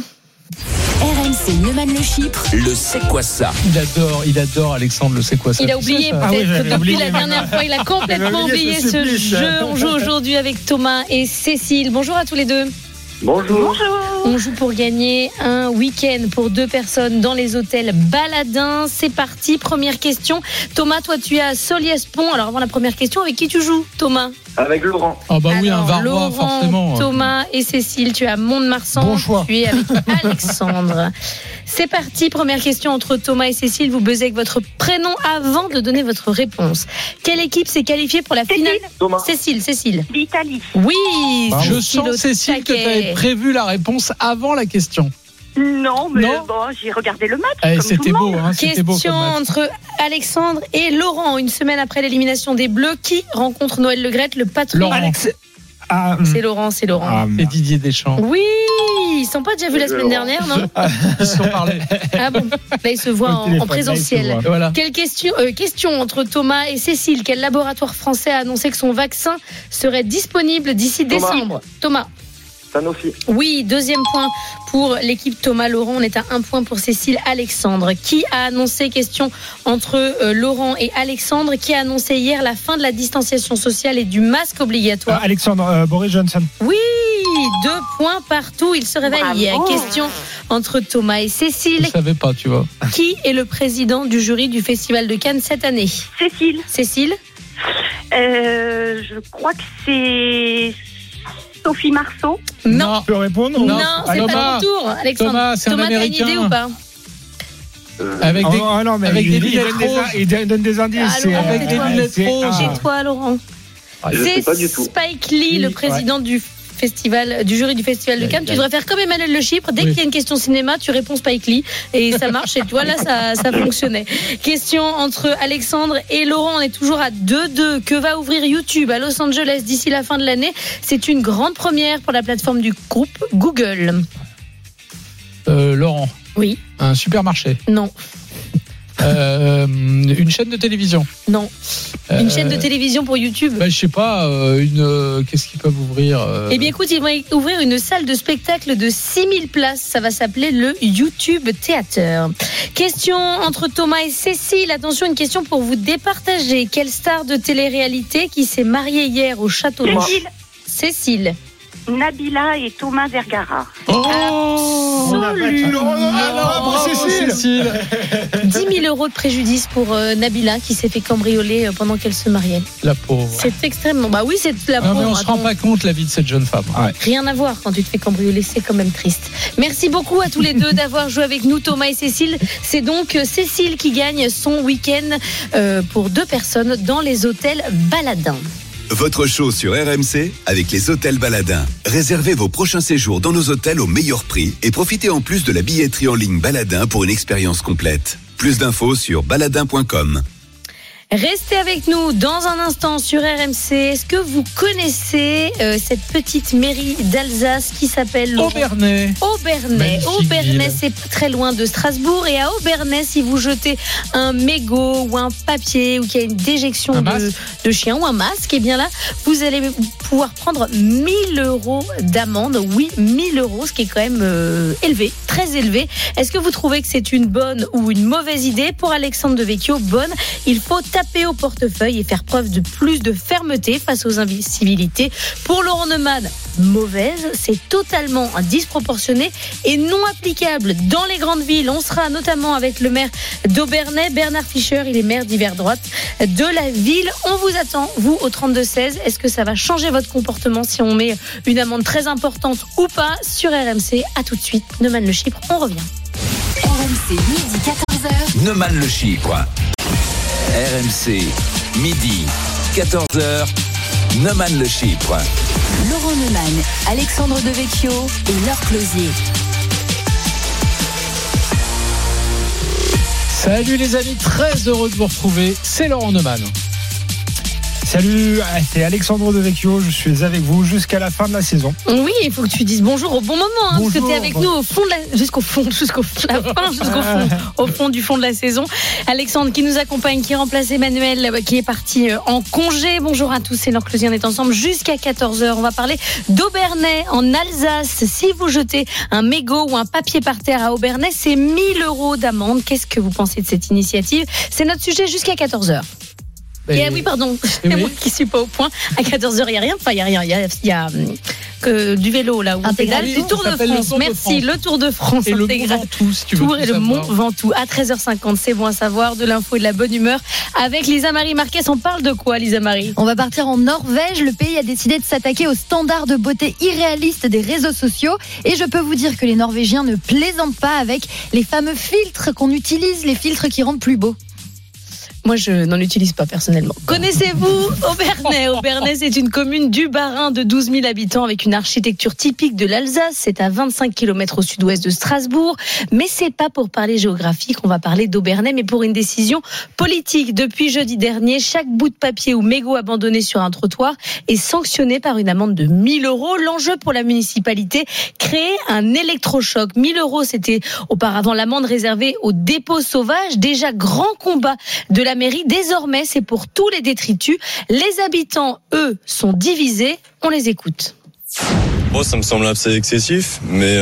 RMC Neumann le Chypre. Le c'est quoi ça? Il adore Alexandre le c'est quoi ça. Il a oublié peut-être depuis la dernière fois. Il a complètement oublié ce jeu. On joue aujourd'hui avec Thomas et Cécile. Bonjour à tous les deux. Bonjour. On joue pour gagner un week-end pour 2 personnes dans les hôtels Baladins. C'est parti, première question. Thomas, toi tu es à Soliès-Pont. Alors avant la première question, avec qui tu joues, Thomas? Avec Laurent. Oui, un Varois, forcément. Thomas et Cécile, tu es à Mont-de-Marsan. Bon choix. Tu es avec Alexandre. C'est parti, première question entre Thomas et Cécile. Vous buzzez avec votre prénom avant de donner votre réponse. Quelle équipe s'est qualifiée pour la finale? Thomas. Cécile. L'Italie. Oui. Je sens, Cécile, que tu avais prévu la réponse avant la question. Non, mais j'ai regardé le match. Allez, c'était beau, Question beau comme match. entre Alexandre et Laurent. Une semaine après l'élimination des Bleus, qui rencontre Noël Le Graët, le patron? Laurent. C'est Laurent. C'est Didier Deschamps. Oui, ils ne sont pas déjà vus la semaine dernière, non? Ils se sont parlé. Ah bon? Là, ils se voient en présentiel. Voilà. Quelle question entre Thomas et Cécile? Quel laboratoire français a annoncé que son vaccin serait disponible d'ici décembre? Thomas. Sanofi. Oui, deuxième point pour l'équipe Thomas. Laurent, on est à 1 point pour Cécile. Alexandre, qui a annoncé, question entre Laurent et Alexandre, qui a annoncé hier la fin de la distanciation sociale et du masque obligatoire? Alexandre, Boris Johnson. Oui, 2 points partout. Il se réveille. Question entre Thomas et Cécile. Je savais pas, tu vois. Qui est le président du jury du Festival de Cannes cette année? Cécile. Je crois que c'est Sophie Marceau. Non. Tu peux répondre? Non, c'est pas ton tour, Alexandre. Thomas, c'est un Américain. T'as une idée ou pas? Avec des lunettes roses. Il donne des indices. Avec des lunettes roses. Et toi, Laurent? C'est pas du tout. Spike Lee, le président du jury du Festival de Cannes. Tu devrais faire comme Emmanuel Le Chypre. Dès qu'il y a une question cinéma, tu réponds Spike Lee. Et ça marche. Et tu vois, là, ça fonctionnait. Question entre Alexandre et Laurent. On est toujours à 2-2. Que va ouvrir YouTube à Los Angeles d'ici la fin de l'année? C'est une grande première pour la plateforme du groupe Google. Laurent. Oui. Un supermarché. Non. Une chaîne de télévision. Non. Une chaîne de télévision pour YouTube. Je sais pas, qu'est-ce qu'ils peuvent ouvrir Eh bien écoute, ils vont ouvrir une salle de spectacle de 6000 places. Ça va s'appeler le YouTube Theater. Question entre Thomas et Cécile. Attention, une question pour vous départager. Quelle star de télé-réalité qui s'est mariée hier au Château de Cécile. Nabila et Thomas Vergara. Cécile. 10 000 € de préjudice pour Nabila qui s'est fait cambrioler pendant qu'elle se mariait. La pauvre. C'est extrêmement. Bah oui, c'est la pauvre. Mais on se rend pas compte la vie de cette jeune femme. Ouais. Rien à voir quand tu te fais cambrioler, c'est quand même triste. Merci beaucoup à tous les deux d'avoir joué avec nous, Thomas et Cécile. C'est donc Cécile qui gagne son week-end pour 2 personnes dans les hôtels Baladin. Votre show sur RMC avec les hôtels Baladin. Réservez vos prochains séjours dans nos hôtels au meilleur prix et profitez en plus de la billetterie en ligne Baladin pour une expérience complète. Plus d'infos sur baladin.com. Restez avec nous dans un instant sur RMC. Est-ce que vous connaissez cette petite mairie d'Alsace qui s'appelle Obernai. Obernai, c'est pas très loin de Strasbourg. Et à Obernai, si vous jetez un mégot ou un papier ou qu'il y a une déjection de chien ou un masque, et bien là, vous allez pouvoir prendre 1 000 € d'amende. Oui, 1 000 €, ce qui est quand même élevé, très élevé. Est-ce que vous trouvez que c'est une bonne ou une mauvaise idée? Pour Alexandre Devecchio, bonne. Il faut taper au portefeuille et faire preuve de plus de fermeté face aux incivilités. Pour Laurent Neumann, mauvaise, c'est totalement disproportionné et non applicable dans les grandes villes. On sera notamment avec le maire d'Obernai, Bernard Fischer, il est maire d'hiver droite de la ville. On vous attend, vous, au 32-16. Est-ce que ça va changer votre comportement si on met une amende très importante ou pas sur RMC? À tout de suite, Neumann le Chypre, on revient. RMC, midi 14h. Neumann le Chypre. RMC, midi, 14h, Neumann le Chypre. Laurent Neumann, Alexandre Devecchio et Laure Closier. Salut les amis, très heureux de vous retrouver. C'est Laurent Neumann. Salut, c'est Alexandre Devecchio, je suis avec vous jusqu'à la fin de la saison. Oui, il faut que tu dises bonjour au bon moment, parce que tu es avec nous au fond de la... jusqu'au fond du fond de la saison. Alexandre qui nous accompagne, qui remplace Emmanuel, qui est parti en congé. Bonjour à tous, c'est Laure Closier, on est ensemble jusqu'à 14h. On va parler d'Obernai en Alsace. Si vous jetez un mégot ou un papier par terre à Obernai, c'est 1 000 € d'amende. Qu'est-ce que vous pensez de cette initiative? C'est notre sujet jusqu'à 14h. Oui, pardon, c'est moi qui suis pas au point. À 14h, il n'y a rien. Enfin, il n'y a rien. Il y a que du vélo, là, où on pédale. Du Tour de France. Merci, le Tour de France. Et intégral. Le Mont Ventoux, si tu veux. Tour et le Mont Ventoux. À 13h50, c'est bon à savoir. De l'info et de la bonne humeur. Avec Lisa Marie Marquez, on parle de quoi, Lisa Marie? On va partir en Norvège. Le pays a décidé de s'attaquer aux standards de beauté irréalistes des réseaux sociaux. Et je peux vous dire que les Norvégiens ne plaisantent pas avec les fameux filtres qu'on utilise, les filtres qui rendent plus beau. Moi, je n'en utilise pas personnellement. Connaissez-vous Obernai? Obernai, c'est une commune du Bas-Rhin de 12 000 habitants avec une architecture typique de l'Alsace. C'est à 25 km au sud-ouest de Strasbourg. Mais c'est pas pour parler géographie qu'on va parler d'Obernai, mais pour une décision politique. Depuis jeudi dernier, chaque bout de papier ou mégot abandonné sur un trottoir est sanctionné par une amende de 1 000 €. L'enjeu pour la municipalité, créer un électrochoc. 1 000 €, c'était auparavant l'amende réservée aux dépôts sauvages. Déjà grand combat de la mairie. Désormais, c'est pour tous les détritus. Les habitants, eux, sont divisés. On les écoute. Moi, ça me semble assez excessif, mais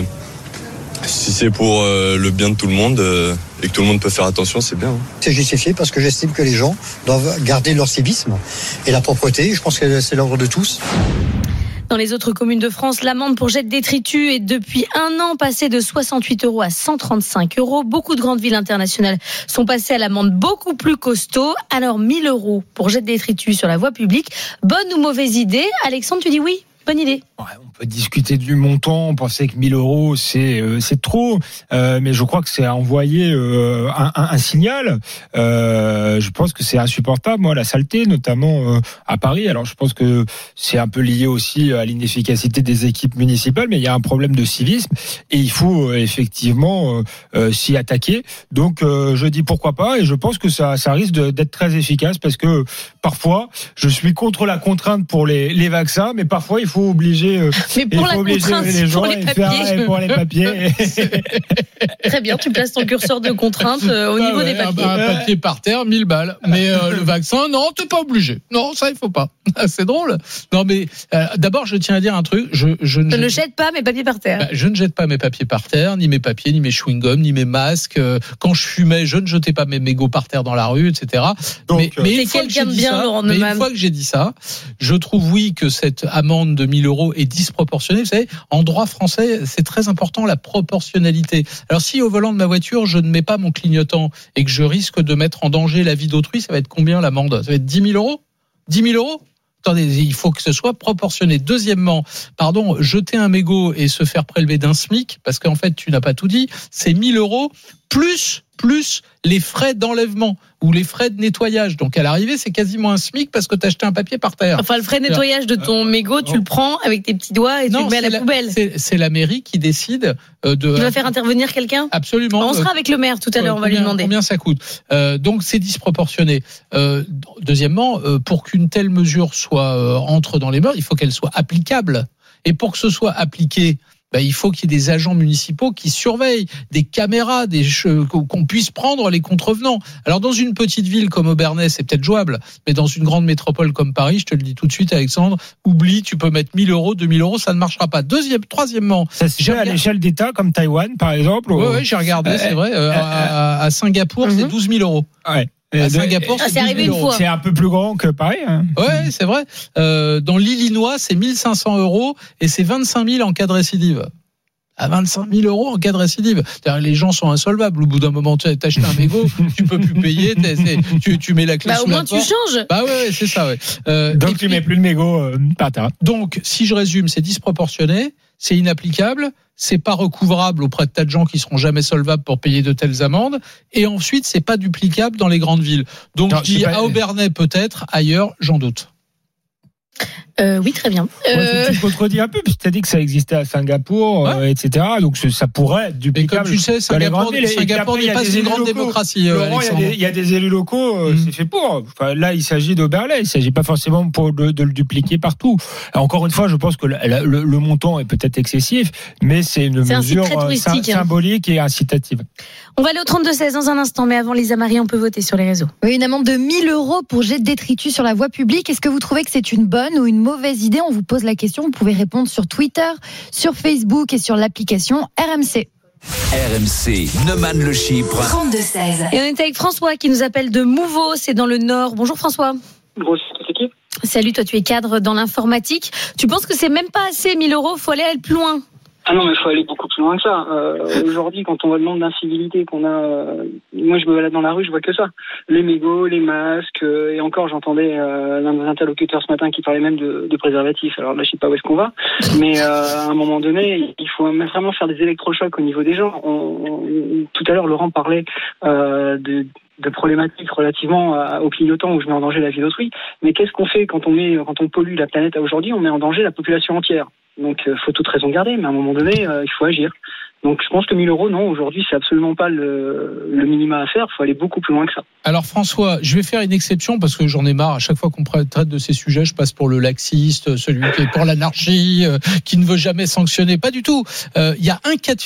si c'est pour le bien de tout le monde et que tout le monde peut faire attention, c'est bien. C'est justifié parce que j'estime que les gens doivent garder leur civisme et la propreté. Je pense que c'est l'ordre de tous. Dans les autres communes de France, l'amende pour jet de détritus est depuis 1 an passée de 68 € à 135 €. Beaucoup de grandes villes internationales sont passées à l'amende beaucoup plus costaud. Alors 1 000 € pour jet de détritus sur la voie publique, bonne ou mauvaise idée? Alexandre, tu dis oui? Bonne idée. Ouais, on peut discuter du montant, on pensait que 1 000 € c'est trop, mais je crois que c'est à envoyer un signal. Je pense que c'est insupportable, moi, la saleté, notamment à Paris. Alors je pense que c'est un peu lié aussi à l'inefficacité des équipes municipales, mais il y a un problème de civisme et il faut effectivement s'y attaquer. Donc je dis pourquoi pas, et je pense que ça risque d'être très efficace, parce que parfois je suis contre la contrainte pour les vaccins, mais parfois il faut obliger, mais pour la contrainte, les gens pour les papiers, pour les papiers. Très bien, tu places ton curseur de contrainte au niveau des papiers. Un papier par terre, 1000 balles. Mais le vaccin, non, t'es pas obligé. Non, ça, il faut pas. C'est drôle. Non, mais d'abord, je tiens à dire un truc. Je ne jette pas mes papiers par terre. Je ne jette pas mes papiers par terre, ni mes papiers, ni mes chewing-gums, ni mes masques. Quand je fumais, je ne jetais pas mes mégots par terre dans la rue, etc. Donc, mais c'est quelqu'un de bien, Laurent Neumann. Une fois que j'ai dit ça, je trouve, oui, que cette amende de 1 000 € est disproportionnée. Vous savez, en droit français, c'est très important la proportionnalité. Alors, si au volant de ma voiture, je ne mets pas mon clignotant et que je risque de mettre en danger la vie d'autrui, ça va être combien l'amende ? Ça va être 10 000 €? 10 000 €? Attendez, il faut que ce soit proportionné. Deuxièmement, jeter un mégot et se faire prélever d'un SMIC, parce qu'en fait, tu n'as pas tout dit, c'est 1 000 € plus les frais d'enlèvement ou les frais de nettoyage. Donc à l'arrivée, c'est quasiment un SMIC parce que tu as jeté un papier par terre. Enfin, le frais de nettoyage de ton mégot, tu le prends avec tes petits doigts et tu le mets à la poubelle. C'est la mairie qui décide de... Tu vas faire intervenir quelqu'un ? Absolument. On sera avec le maire tout à l'heure, on va lui demander. Combien ça coûte ? Donc c'est disproportionné. Deuxièmement, pour qu'une telle mesure entre dans les mœurs, il faut qu'elle soit applicable. Et pour que ce soit appliqué, il faut qu'il y ait des agents municipaux qui surveillent, des caméras, qu'on puisse prendre les contrevenants. Alors dans une petite ville comme Obernai, c'est peut-être jouable, mais dans une grande métropole comme Paris, je te le dis tout de suite, Alexandre, oublie, tu peux mettre 1 000 €, 2 000 €, ça ne marchera pas. Troisièmement, ça se fait à l'échelle d'État comme Taïwan, par exemple. Oui, j'ai regardé, c'est vrai. À Singapour, c'est 12 000 €. Ouais. À Singapour, c'est arrivé une fois. C'est un peu plus grand que Paris. Hein. Ouais, c'est vrai. Dans l'Illinois, c'est 1 500 € et c'est 25 000 en cas de récidive. À 25 000 € en cas de récidive. C'est-à-dire, les gens sont insolvables. Au bout d'un moment, tu achètes un mégot, tu peux plus payer, tu mets la clé sous la porte. Au moins, tu changes. Ouais, c'est ça, ouais. Donc, tu mets plus le mégot par terre. Donc, si je résume, c'est disproportionné, c'est inapplicable, c'est pas recouvrable auprès de tas de gens qui seront jamais solvables pour payer de telles amendes, et ensuite, c'est pas duplicable dans les grandes villes. Donc, je dis à Obernai peut-être, ailleurs, j'en doute. Oui, très bien. Tu te contredis un peu, puisque tu as dit que ça existait à Singapour, etc. Donc ça pourrait être duplicable. Mais comme tu sais, Singapour n'est pas une grande démocratie. Laurent, il y a des élus locaux, c'est fait pour. Enfin, là, il s'agit d'Oberlay, il ne s'agit pas forcément de le dupliquer partout. Alors, encore une fois, je pense que le montant est peut-être excessif, mais c'est une mesure symbolique et incitative. On va aller au 32-16 dans un instant, mais avant, Lisa Marie, on peut voter sur les réseaux. Oui, une amende de 1 000 € pour jet de détritus sur la voie publique. Est-ce que vous trouvez que c'est une bonne ou une mauvaise idée ? On vous pose la question. Vous pouvez répondre sur Twitter, sur Facebook et sur l'application RMC. RMC, Neumann le Chypre. 32-16. Et on est avec François qui nous appelle de Mouveau, c'est dans le Nord. Bonjour François. Bonjour, c'est qui ? Salut, toi tu es cadre dans l'informatique. Tu penses que c'est même pas assez 1 000 €, faut aller plus loin ? Ah non, mais il faut aller beaucoup plus loin que ça. Aujourd'hui, quand on voit le nombre d'incivilités qu'on a, moi je me balade dans la rue, je vois que ça. Les mégots, les masques, et encore j'entendais l'un des interlocuteurs ce matin qui parlait même de préservatifs. Alors là, je sais pas où est-ce qu'on va, mais à un moment donné, il faut vraiment faire des électrochocs au niveau des gens. Tout à l'heure, Laurent parlait de problématiques relativement au clignotant où je mets en danger la vie d'autrui. Mais qu'est-ce qu'on fait quand on pollue la planète aujourd'hui ? On met en danger la population entière. Donc, faut toute raison garder, mais à un moment donné, il faut agir. Donc, je pense que 1 000 €, non, aujourd'hui, c'est absolument pas le minima à faire. Il faut aller beaucoup plus loin que ça. Alors, François, je vais faire une exception parce que j'en ai marre. À chaque fois qu'on traite de ces sujets, je passe pour le laxiste, celui qui est pour l'anarchie, qui ne veut jamais sanctionner. Pas du tout. Il y a un cas de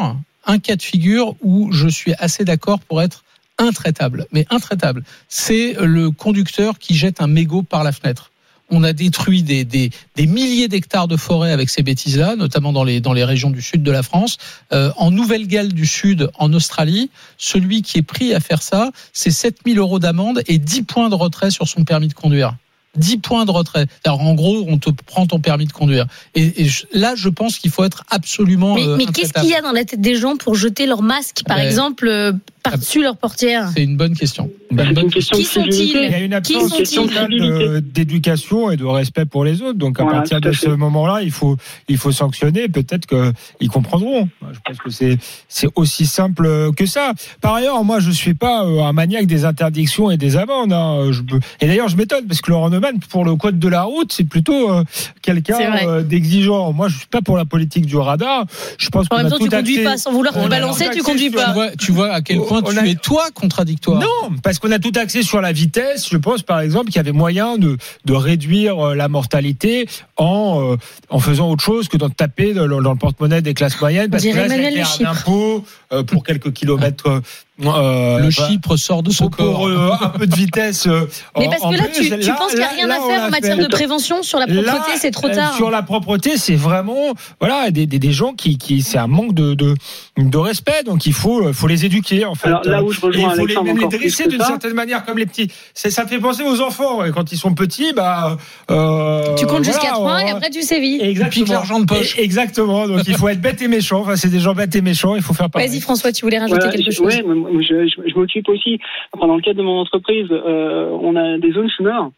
figure où je suis assez d'accord pour être intraitable. Mais intraitable, c'est le conducteur qui jette un mégot par la fenêtre. On a détruit des milliers d'hectares de forêt avec ces bêtises-là, notamment dans les régions du sud de la France. En Nouvelle-Galles du Sud, en Australie, celui qui est pris à faire ça, c'est 7 000 € d'amende et 10 points de retrait sur son permis de conduire. 10 points de retrait. Alors, en gros, on te prend ton permis de conduire. Et là, je pense qu'il faut être absolument. Mais qu'est-ce qu'il y a dans la tête des gens pour jeter leur masque, par exemple, par-dessus leur portière ? C'est une bonne question. Qui sont-ils ? Il y a une absence d'éducation et de respect pour les autres. Donc, à partir de ce moment-là, il faut sanctionner. Peut-être qu'ils comprendront. Je pense que c'est aussi simple que ça. Par ailleurs, moi, je suis pas un maniaque des interdictions et des amendes. Et d'ailleurs, je m'étonne parce que Laurent Neumann, pour le code de la route, c'est plutôt quelqu'un d'exigeant. Moi, je suis pas pour la politique du radar. Je pense en même temps, tu conduis pas sans vouloir te balancer, tu conduis pas. Tu vois à quel point tu es toi contradictoire. Non, parce qu'on a tout axé sur la vitesse. Je pense par exemple qu'il y avait moyen de réduire la mortalité en faisant autre chose que de taper dans le porte-monnaie des classes moyennes, parce que là c'est un impôt pour quelques kilomètres. Le Chypre sort de son corps. Un peu de vitesse. Mais parce que là, tu penses qu'il n'y a rien à faire en matière de prévention sur la propreté, c'est trop tard. Sur la propreté, c'est vraiment des gens qui c'est un manque de respect, donc il faut les éduquer en fait. Alors là où je rejoins Alexandre, même les dresser d'une certaine manière comme les petits. Ça fait penser aux enfants quand ils sont petits, tu comptes jusqu'à 3 et après tu sévis. Exactement. Pique l'argent de poche. Exactement. Donc il faut être bête et méchant. Enfin, c'est des gens bêtes et méchants. Il faut faire pareil. Vas-y François, tu voulais rajouter quelque chose? Oui, je m'occupe aussi. Dans le cadre de mon entreprise, on a des zones fumeurs,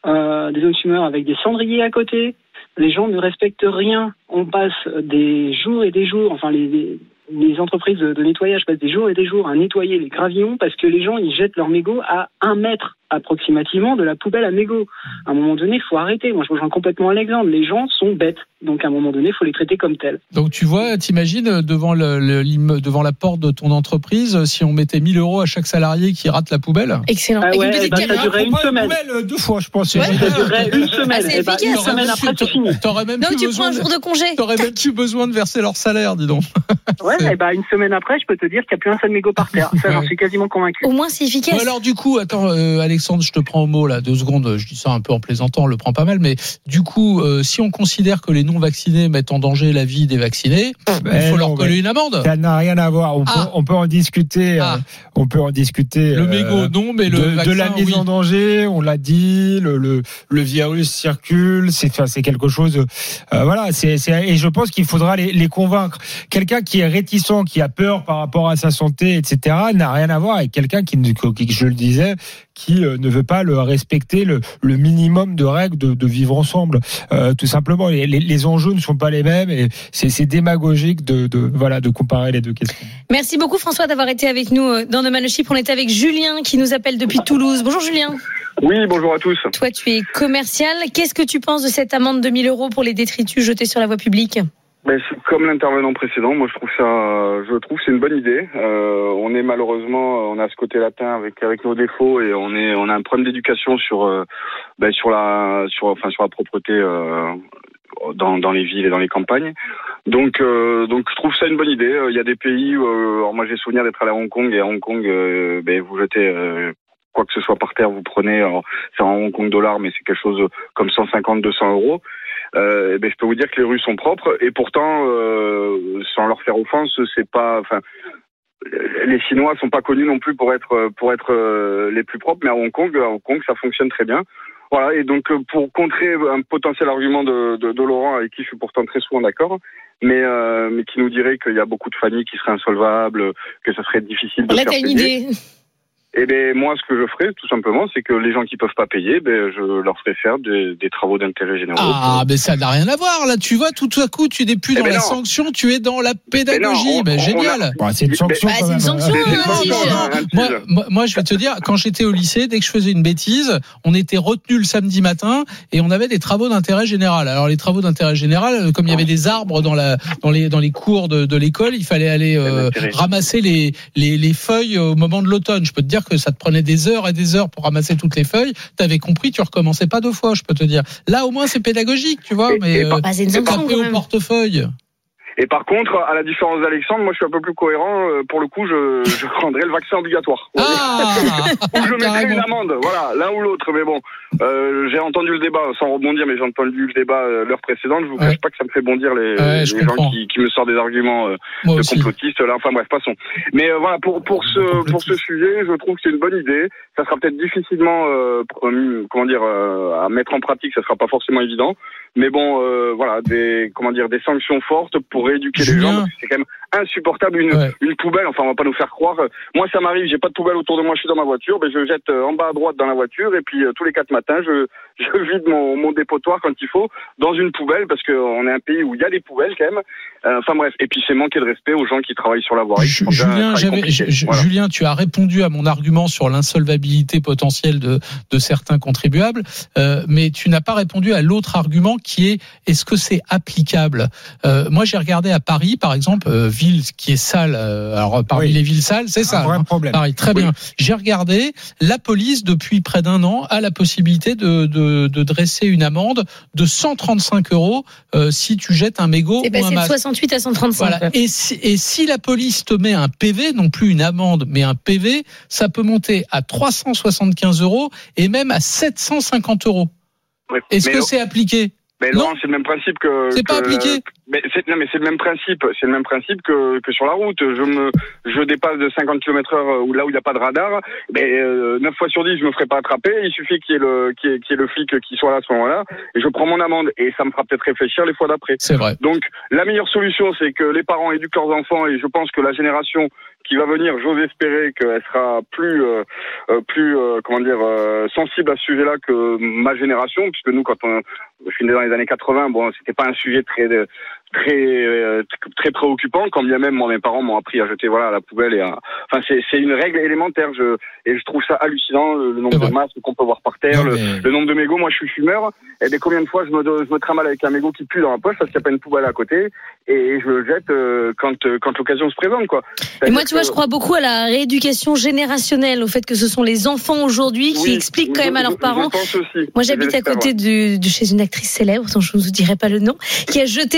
avec des cendriers à côté. Les gens ne respectent rien. On passe des jours et des jours. Enfin, les entreprises de nettoyage passent des jours et des jours à nettoyer les gravillons parce que les gens ils jettent leurs mégots à 1 mètre approximativement de la poubelle à mégots. À un moment donné, il faut arrêter. Moi, je rejoins complètement l'exemple. Les gens sont bêtes. Donc, à un moment donné, il faut les traiter comme tels. Donc, tu vois, t'imagines devant devant la porte de ton entreprise, si on mettait 1 000 € à chaque salarié qui rate la poubelle? Excellent. Ça durerait une semaine. Poubelle 2 fois, je pense. Ouais, ça durerait une semaine. C'est efficace. Une semaine après, c'est fini. Donc, tu prends un jour de congé. T'aurais même plus besoin de verser leur salaire, dis donc. Ouais, une semaine après, je peux te dire qu'il n'y a plus un seul mégot par terre. Ça, j'en suis quasiment convaincu. Au moins, c'est efficace. Alors, du coup, attends, Alexandre, je te prends au mot là, 2 secondes. Je dis ça un peu en plaisantant, on le prend pas mal, mais du coup, si on considère que les non-vaccinés mettent en danger la vie des vaccinés, il faut leur coller une amende. Ça n'a rien à voir. On peut en discuter. On peut en discuter. Le mégot, non, mais le vaccin, de la mise en danger, on l'a dit. Le virus circule. C'est quelque chose. Voilà. Et je pense qu'il faudra les convaincre. Quelqu'un qui est réticent, qui a peur par rapport à sa santé, etc., n'a rien à voir avec quelqu'un qui, je le disais, qui ne veut pas respecter le minimum de règles de vivre ensemble. Tout simplement, les enjeux ne sont pas les mêmes et c'est démagogique de comparer les deux questions. Merci beaucoup François d'avoir été avec nous dans No Man le Chypre. On est avec Julien qui nous appelle depuis Toulouse. Bonjour Julien. Oui, bonjour à tous. Toi, tu es commercial. Qu'est-ce que tu penses de cette amende de 1 000 € pour les détritus jetés sur la voie publique? C'est comme l'intervenant précédent, moi je trouve que c'est une bonne idée. On est malheureusement, on a ce côté latin avec nos défauts et on a un problème d'éducation sur la propreté dans les villes et dans les campagnes. Donc je trouve ça une bonne idée. Il y a des pays alors moi j'ai souvenir d'être allé à Hong Kong et à Hong Kong vous jetez quoi que ce soit par terre, vous prenez, alors c'est en Hong Kong dollars, mais c'est quelque chose comme 150-200 €. Je peux vous dire que les rues sont propres et pourtant, sans leur faire offense, c'est pas, les Chinois sont pas connus non plus pour être les plus propres, mais à Hong Kong, ça fonctionne très bien. Voilà, et donc pour contrer un potentiel argument de Laurent, avec qui je suis pourtant très souvent d'accord, mais qui nous dirait qu'il y a beaucoup de familles qui seraient insolvables, que ça serait difficile de faire payer. Là, t'as une idée. Moi, ce que je ferais, tout simplement, c'est que les gens qui peuvent pas payer, je leur ferais faire des travaux d'intérêt généraux. Mais ça n'a rien à voir. Là, tu vois, tout à coup, tu n'es plus dans la sanction, tu es dans la pédagogie. Génial. C'est une sanction. C'est une sanction. Moi, je vais te dire, quand j'étais au lycée, dès que je faisais une bêtise, on était retenu le samedi matin et on avait des travaux d'intérêt général. Alors, les travaux d'intérêt général, comme il y avait des arbres dans les cours de l'école, il fallait aller ramasser les feuilles au moment de l'automne. Je peux te dire que ça te prenait des heures et des heures pour ramasser toutes les feuilles. T'avais compris, tu recommençais pas 2 fois, je peux te dire. Là, au moins, c'est pédagogique, tu vois, mais c'est une sanction au portefeuille. Et par contre, à la différence d'Alexandre, moi je suis un peu plus cohérent. Pour le coup, je rendrai le vaccin obligatoire. Ou je mettrai une amende. Voilà, l'un ou l'autre. Mais bon, j'ai entendu le débat, sans rebondir, mais j'ai entendu le débat l'heure précédente. Je vous cache pas que ça me fait bondir les gens qui me sortent des arguments de complotistes. Là, enfin bref, passons. Mais voilà, pour ce sujet, je trouve que c'est une bonne idée. Ça sera peut-être difficilement, à mettre en pratique. Ça sera pas forcément évident. Mais bon, des sanctions fortes pour rééduquer les gens, parce que c'est quand même insupportable une poubelle. Enfin, on va pas nous faire croire. Moi, ça m'arrive, j'ai pas de poubelle autour de moi, je suis dans ma voiture, je jette en bas à droite dans la voiture et puis tous les 4 matins, je vide mon dépotoir quand il faut dans une poubelle parce qu'on est un pays où il y a des poubelles quand même. Enfin bref, et puis c'est manquer de respect aux gens qui travaillent sur la voirie. Julien, tu as répondu à mon argument sur l'insolvabilité potentielle de certains contribuables, mais tu n'as pas répondu à l'autre argument qui est: est-ce que c'est applicable? Moi, j'ai regardé regardé à Paris, par exemple, ville qui est sale. Alors parmi les villes sales, c'est ça. Un vrai problème. Paris, très bien. J'ai regardé. La police depuis près d'un an a la possibilité de dresser une amende de 135 € si tu jettes un mégot ou un masque. C'est passé de 68 à 135. Voilà. Et si la police te met un PV, non plus une amende, mais un PV, ça peut monter à 375 € et même à 750 €. Oui, est-ce que c'est appliqué? Mais Laurent, c'est le même principe que. C'est pas appliqué. Mais c'est le même principe. C'est le même principe que sur la route. Je dépasse de 50 km/h là où il n'y a pas de radar. Mais 9 fois sur 10, je me ferai pas attraper. Il suffit qu'il y ait le flic qui soit là à ce moment-là, et je prends mon amende. Et ça me fera peut-être réfléchir les fois d'après. C'est vrai. Donc la meilleure solution, c'est que les parents éduquent leurs enfants, et je pense que la génération qui va venir, j'ose espérer qu'elle sera plus sensible à ce sujet-là que ma génération, puisque nous, quand je suis né dans les années 80, bon, c'était pas un sujet très préoccupant, quand bien même mes parents m'ont appris à jeter à la poubelle c'est une règle élémentaire. Et je trouve ça hallucinant, le nombre de masques qu'on peut voir par terre, le nombre de mégots. Moi, je suis fumeur, et bien combien de fois je me trimballe avec un mégot qui pue dans ma poche parce qu'il n'y a pas une poubelle à côté, et je le jette quand l'occasion se présente, quoi. Et moi, tu vois, je crois beaucoup à la rééducation générationnelle, au fait que ce sont les enfants aujourd'hui qui expliquent quand même à leurs parents. Je pense aussi. Moi, j'habite à côté de chez une actrice célèbre, dont je ne vous dirai pas le nom, qui a jeté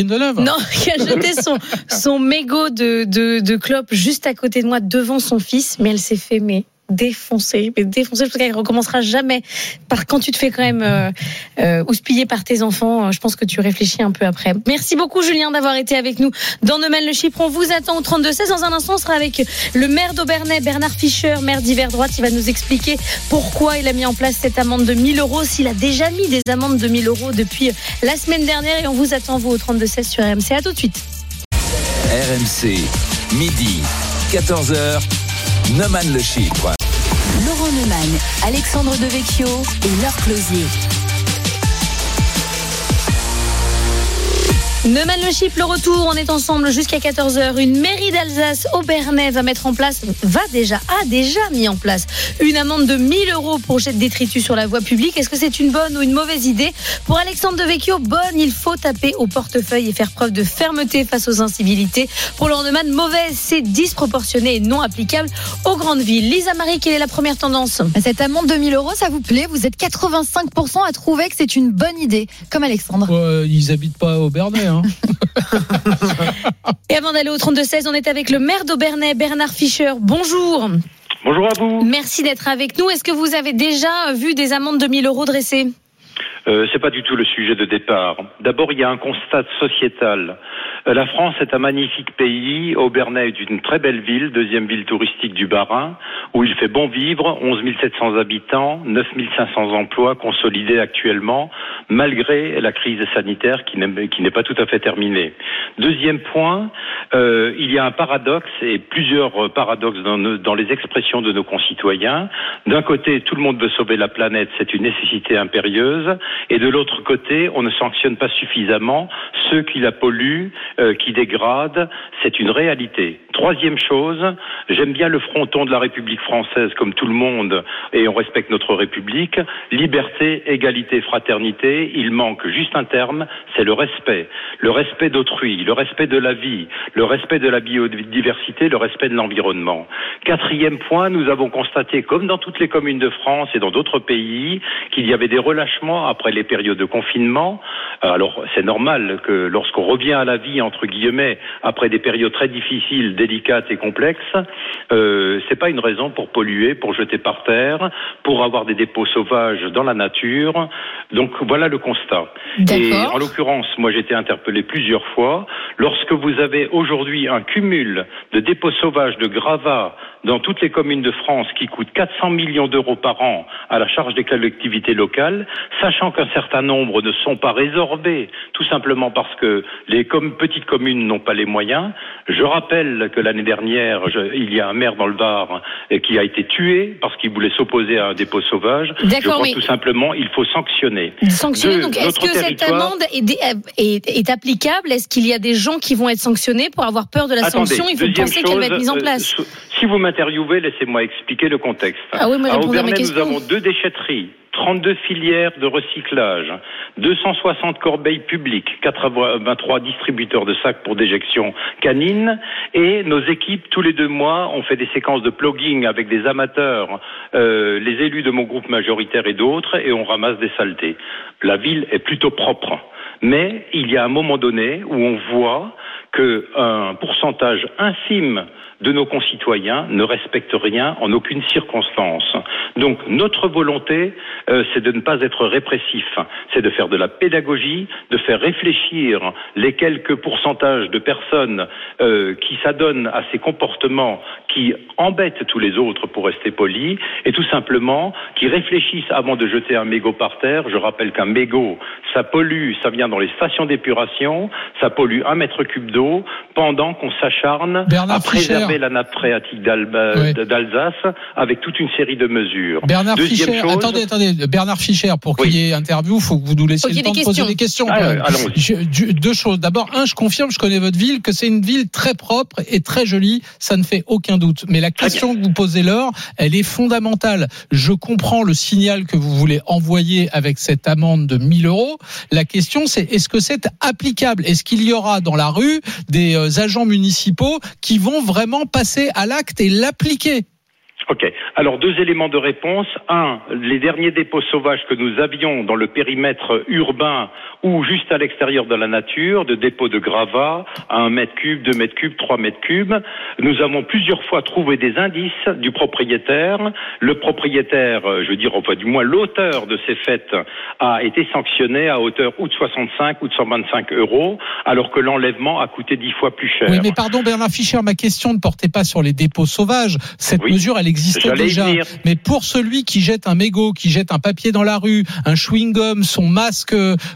son mégot de clope juste à côté de moi devant son fils, mais elle s'est fait défoncer, je pense qu'elle recommencera jamais. Quand tu te fais quand même houspiller par tes enfants, je pense que tu réfléchis un peu après. Merci beaucoup, Julien, d'avoir été avec nous dans Neumann le Chypre. On vous attend au 32-16. Dans un instant, on sera avec le maire d'Aubernais, Bernard Fischer, maire d'hiver droite. Il va nous expliquer pourquoi il a mis en place cette amende de 1 000 €, s'il a déjà mis des amendes de 1 000 € depuis la semaine dernière. Et on vous attend, vous, au 32-16 sur RMC. À tout de suite. RMC, midi, 14h, Neumann le Chypre. Laurent Neumann, Alexandre Devecchio et Laure Closier. Neumann le Chypre, le retour, on est ensemble jusqu'à 14h. Une mairie d'Alsace, Aubernais, a déjà mis en place une amende de 1 000 € pour jet de détritus sur la voie publique. Est-ce que c'est une bonne ou une mauvaise idée? Pour Alexandre Devecchio, bonne, il faut taper au portefeuille et faire preuve de fermeté face aux incivilités. Pour Laurent Neumann, mauvaise, c'est disproportionné et non applicable aux grandes villes. Lisa Marie, quelle est la première tendance? Cette amende de 1 000 €, ça vous plaît? Vous êtes 85% à trouver que c'est une bonne idée, comme Alexandre. Ils habitent pas à Aubernais. Et avant d'aller au 32-16, on est avec le maire d'Aubernais, Bernard Fischer. Bonjour. Bonjour à vous. Merci d'être avec nous. Est-ce que vous avez déjà vu des amendes de 1 000 € dressées? C'est pas du tout le sujet de départ. D'abord, il y a un constat sociétal. La France est un magnifique pays. Aubernais est une très belle ville, deuxième ville touristique du Bas-Rhin, où il fait bon vivre, 11 700 habitants, 9 500 emplois consolidés actuellement, malgré la crise sanitaire qui n'est pas tout à fait terminée. Deuxième point, il y a un paradoxe, et plusieurs paradoxes dans les expressions de nos concitoyens. D'un côté, tout le monde veut sauver la planète, c'est une nécessité impérieuse, et de l'autre côté, on ne sanctionne pas suffisamment ceux qui la polluent, qui dégradent, c'est une réalité. Troisième chose, j'aime bien le fronton de la République française comme tout le monde, et on respecte notre République. Liberté, égalité, fraternité, il manque juste un terme, c'est le respect. Le respect d'autrui, le respect de la vie, le respect de la biodiversité, le respect de l'environnement. Quatrième point, nous avons constaté, comme dans toutes les communes de France et dans d'autres pays, qu'il y avait des relâchements après les périodes de confinement. Alors, c'est normal que lorsqu'on revient à la vie, entre guillemets, après des périodes très difficiles, délicates et complexes, c'est pas une raison pour polluer, pour jeter par terre, pour avoir des dépôts sauvages dans la nature. Donc, voilà le constat. D'accord. Et en l'occurrence, moi, j'ai été interpellé plusieurs fois. Lorsque vous avez aujourd'hui un cumul de dépôts sauvages, de gravats, dans toutes les communes de France qui coûtent 400 millions d'euros par an à la charge des collectivités locales, sachant qu'un certain nombre ne sont pas résorbés, tout simplement parce que les petites communes n'ont pas les moyens. Je rappelle que l'année dernière, il y a un maire dans le Var qui a été tué parce qu'il voulait s'opposer à un dépôt sauvage. D'accord, je crois tout simplement il faut sanctionner. Donc est-ce que cette amende est applicable? Est-ce qu'il y a des gens qui vont être sanctionnés pour avoir peur de la sanction? Il faut penser qu'elle va être mise en place. Si vous m'interviewez, laissez-moi expliquer le contexte. Ah oui, moi, à répondre à ma Aubernais, question. nous avons 2 déchetteries, 32 filières de recyclage, 260 corbeilles publiques, 83 distributeurs de sacs pour déjection canine, et nos équipes, tous les 2 mois, on fait des séquences de plugging avec des amateurs, les élus de mon groupe majoritaire et d'autres, et on ramasse des saletés. La ville est plutôt propre. Mais il y a un moment donné où on voit qu'un pourcentage infime de nos concitoyens ne respectent rien en aucune circonstance. Donc notre volonté, c'est de ne pas être répressif, c'est de faire de la pédagogie, de faire réfléchir les quelques pourcentages de personnes qui s'adonnent à ces comportements qui embêtent tous les autres, pour rester poli, et tout simplement qui réfléchissent avant de jeter un mégot par terre. Je rappelle qu'un mégot, ça pollue, ça vient dans les stations d'épuration, ça pollue 1 mètre cube d'eau, pendant qu'on s'acharne à préserver la nappe phréatique d'Alsace avec toute une série de mesures. Bernard Fischer, attendez, Bernard Fischer, pour qu'il y ait interview, il faut que vous nous laissiez le temps de poser des questions. Allons-y. 2 choses. D'abord, je confirme, je connais votre ville, que c'est une ville très propre et très jolie, ça ne fait aucun doute. Mais la question que vous posez Laure, elle est fondamentale. Je comprends le signal que vous voulez envoyer avec cette amende de 1 000 €. La question, c'est est-ce que c'est applicable? Est-ce qu'il y aura dans la rue des agents municipaux qui vont vraiment passer à l'acte et l'appliquer? Ok. Alors 2 éléments de réponse. 1, les derniers dépôts sauvages que nous avions dans le périmètre urbain ou juste à l'extérieur de la nature, de dépôts de gravats à 1 mètre cube, 2 mètres cubes, 3 mètres cubes, nous avons plusieurs fois trouvé des indices du propriétaire. Le propriétaire, du moins l'auteur de ces faits a été sanctionné à hauteur ou de 65 ou de 125 €, alors que l'enlèvement a coûté 10 fois plus cher. Oui, mais pardon Bernard Fischer, ma question ne portait pas sur les dépôts sauvages. Cette mesure, elle existait déjà. Mais pour celui qui jette un mégot, qui jette un papier dans la rue, un chewing-gum, son masque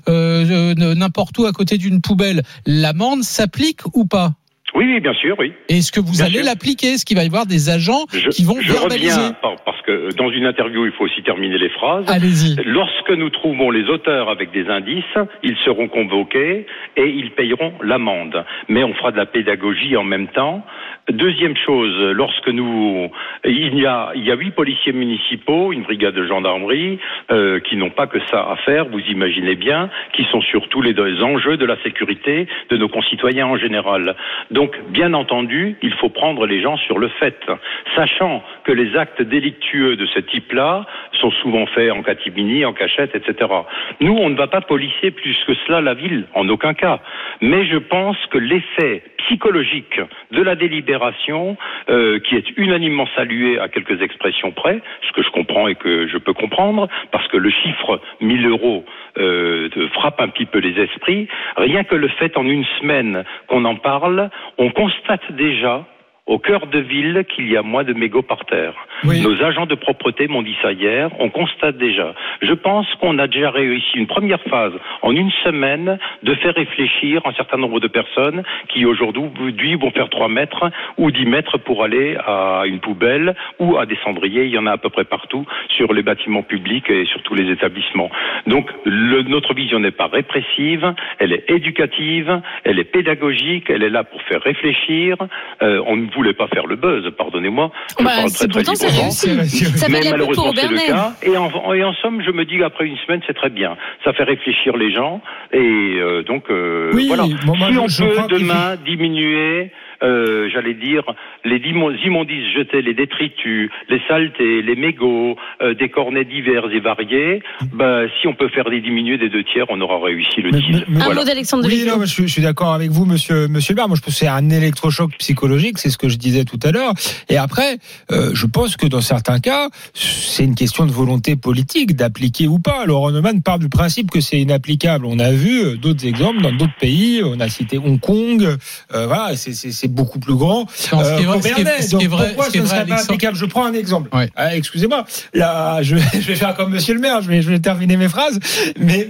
n'importe où à côté d'une poubelle, l'amende s'applique ou pas? Oui, bien sûr, oui. Est-ce que vous allez l'appliquer? Est-ce qu'il va y avoir des agents qui vont verbaliser? Je reviens, parce que dans une interview, il faut aussi terminer les phrases. Allez-y. Lorsque nous trouvons les auteurs avec des indices, ils seront convoqués et ils payeront l'amende. Mais on fera de la pédagogie en même temps. Deuxième chose, il y a 8 policiers municipaux, une brigade de gendarmerie, qui n'ont pas que ça à faire, vous imaginez bien, qui sont surtout les enjeux de la sécurité de nos concitoyens en général. Donc, bien entendu, il faut prendre les gens sur le fait, sachant que les actes délictueux de ce type-là sont souvent faits en catimini, en cachette, etc. Nous, on ne va pas policier plus que cela la ville, en aucun cas. Mais je pense que l'effet psychologique de la délibération, qui est unanimement salué à quelques expressions près, ce que je comprends et que je peux comprendre, parce que le chiffre 1 000 € frappe un petit peu les esprits, rien que le fait en une semaine qu'on en parle, on constate déjà au cœur de ville qu'il y a moins de mégots par terre. Oui. Nos agents de propreté m'ont dit ça hier, on constate déjà. Je pense qu'on a déjà réussi une première phase en une semaine de faire réfléchir un certain nombre de personnes qui aujourd'hui vont faire 3 mètres ou 10 mètres pour aller à une poubelle ou à des cendriers. Il y en a à peu près partout sur les bâtiments publics et sur tous les établissements. Donc notre vision n'est pas répressive, elle est éducative, elle est pédagogique, elle est là pour faire réfléchir. On ne voulait pas faire le buzz, pardonnez-moi. C'est pourtant c'est réussi. Ça mais fait malheureusement pour c'est le cas. Et en somme, je me dis qu'après une semaine, c'est très bien. Ça fait réfléchir les gens. Et donc voilà. Si on peut demain diminuer, j'allais dire, les immondices jetés, les détritus, les saletés, les mégots, des cornets divers et variés, si on peut faire les diminuer des 2/3, on aura réussi le deal. Un mot d'Alexandre de Vecchio. Je suis d'accord avec vous, monsieur Lebert. Moi, je pense que c'est un électrochoc psychologique, c'est ce que je disais tout à l'heure. Et après, je pense que dans certains cas, c'est une question de volonté politique, d'appliquer ou pas. Laurent Neumann part du principe que c'est inapplicable. On a vu d'autres exemples dans d'autres pays. On a cité Hong Kong. Voilà, c'est beaucoup plus grand. Pourquoi ce ne serait pas applicable? Je prends un exemple. Ouais. Excusez-moi. Là, je vais faire comme monsieur le maire. Je vais terminer mes phrases. Mais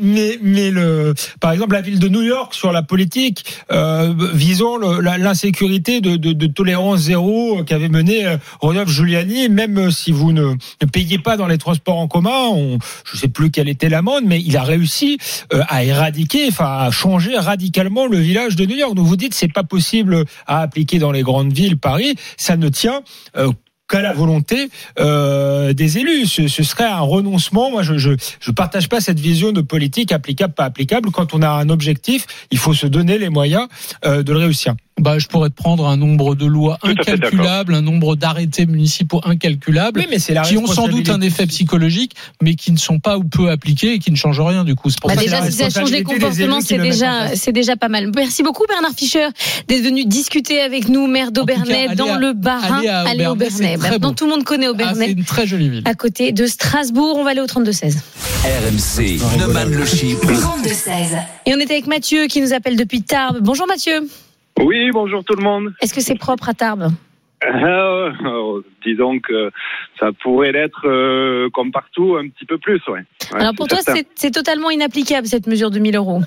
par exemple, la ville de New York sur la politique visant l'insécurité de tolérance zéro qu'avait mené Rodolphe Giuliani, même si vous ne payez pas dans les transports en commun, je ne sais plus quelle était l'amende, mais il a réussi à changer radicalement le village de New York. Donc vous dites c'est pas possible à appliqué dans les grandes villes, Paris, ça ne tient qu'à la volonté des élus. Ce serait un renoncement. Moi, je partage pas cette vision de politique applicable, pas applicable. Quand on a un objectif, il faut se donner les moyens de le réussir. Je pourrais te prendre un nombre de lois incalculables, un nombre d'arrêtés municipaux incalculables, oui, mais c'est qui ont sans doute un effet psychologique, mais qui ne sont pas ou peu appliqués et qui ne changent rien du coup. C'est pour ça déjà, si ça change les comportements, c'est déjà pas mal. Merci beaucoup Bernard Fischer d'être venu discuter avec nous, maire d'Aubernais, dans le Bas-Rhin. Allez à Aubernais. Maintenant, tout le monde connaît Aubernais. C'est une très jolie ville. À côté de Strasbourg, on va aller au 32-16. RMC, Neumann le Chypre. 32-16. Et on est avec Mathieu qui nous appelle depuis Tarbes. Bonjour Mathieu. Oui, bonjour tout le monde. Est-ce que c'est propre à Tarbes ? Disons que ça pourrait l'être comme partout un petit peu plus, ouais. Alors pour toi, c'est totalement inapplicable cette mesure de 1 000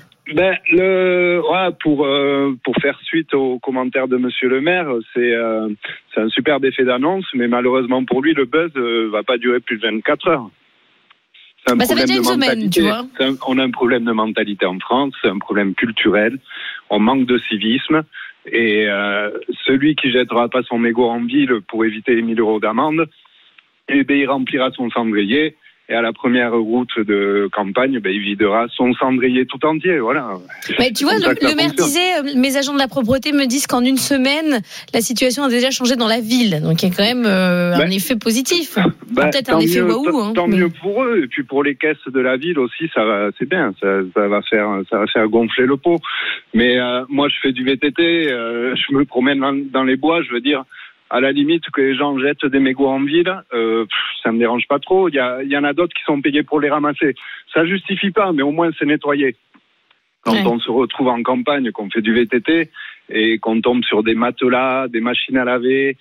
€. Pour faire suite aux commentaires de Monsieur le Maire, c'est un superbe effet d'annonce, mais malheureusement pour lui, le buzz va pas durer plus de 24 heures. Ça fait déjà une semaine, tu vois. On a un problème de mentalité en France, c'est un problème culturel. On manque de civisme. Et celui qui jettera pas son mégot en ville pour éviter les 1 000 € d'amende, il remplira son cendrier. Et à la première route de campagne, il videra son cendrier tout entier. Voilà. Mais tu vois, le maire disait, mes agents de la propreté me disent qu'en une semaine, la situation a déjà changé dans la ville. Donc il y a quand même un effet positif. Peut-être un effet waouh. Tant mieux pour eux. Et puis pour les caisses de la ville aussi, c'est bien. Ça va faire gonfler le pot. Mais moi, je fais du VTT. Je me promène dans les bois. Je veux dire. À la limite, que les gens jettent des mégots en ville, ça me dérange pas trop. Il y en a d'autres qui sont payés pour les ramasser. Ça justifie pas, mais au moins c'est nettoyé. Quand on se retrouve en campagne, qu'on fait du VTT et qu'on tombe sur des matelas, des machines à laver,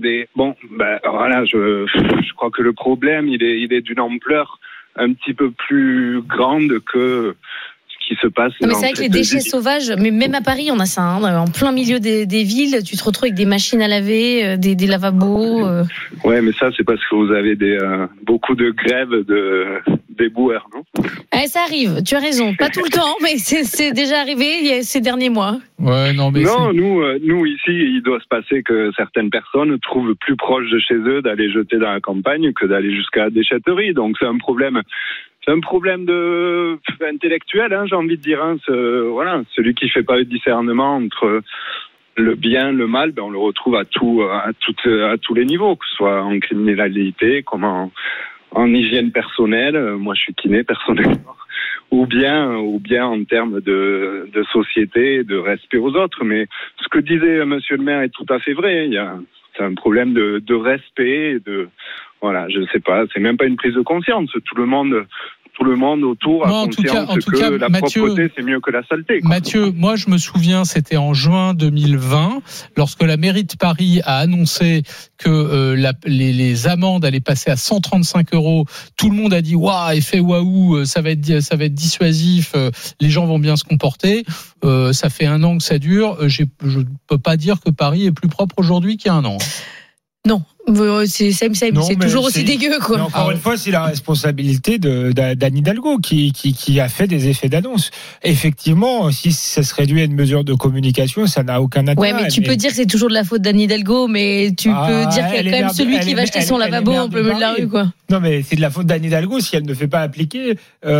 voilà, je crois que le problème, il est d'une ampleur un petit peu plus grande que qui se passe. Non, mais c'est vrai que les déchets sauvages, mais même à Paris, on a ça, en plein milieu des villes, tu te retrouves avec des machines à laver, des lavabos. Ouais, mais ça, c'est parce que vous avez beaucoup de grèves d'éboueurs, non ? Ça arrive, tu as raison. Pas tout le temps, mais c'est déjà arrivé ces derniers mois. Ouais, non, mais nous ici, il doit se passer que certaines personnes trouvent plus proche de chez eux d'aller jeter dans la campagne que d'aller jusqu'à la déchetterie. Donc c'est un problème. C'est un problème intellectuel, j'ai envie de dire. Celui qui fait pas le discernement entre le bien, le mal, on le retrouve à tous les niveaux, que ce soit en criminalité, comme en hygiène personnelle. Moi, je suis kiné personnellement, ou bien en termes de société, de respect aux autres. Mais ce que disait Monsieur le Maire est tout à fait vrai. C'est un problème de respect, je sais pas, c'est même pas une prise de conscience. Tout le monde autour a conscience que la propreté, c'est mieux que la saleté. Mathieu, moi je me souviens, c'était en juin 2020, lorsque la mairie de Paris a annoncé que les amendes allaient passer à 135 €. Tout le monde a dit waouh, effet waouh, ça va être dissuasif, les gens vont bien se comporter. Ça fait 1 an que ça dure. Je ne peux pas dire que Paris est plus propre aujourd'hui qu'il y a 1 an. Non, c'est toujours aussi dégueu, quoi. Mais encore une fois, c'est la responsabilité d'Anne Hidalgo qui a fait des effets d'annonce. Effectivement, si ça se réduit à une mesure de communication, ça n'a aucun intérêt. Ouais, mais tu peux dire que c'est toujours de la faute d'Anne Hidalgo, mais tu peux dire qu'il y a quand même celui qui va acheter son lavabo en plein milieu de la rue, quoi. Non, mais c'est de la faute d'Anne Hidalgo si elle ne fait pas appliquer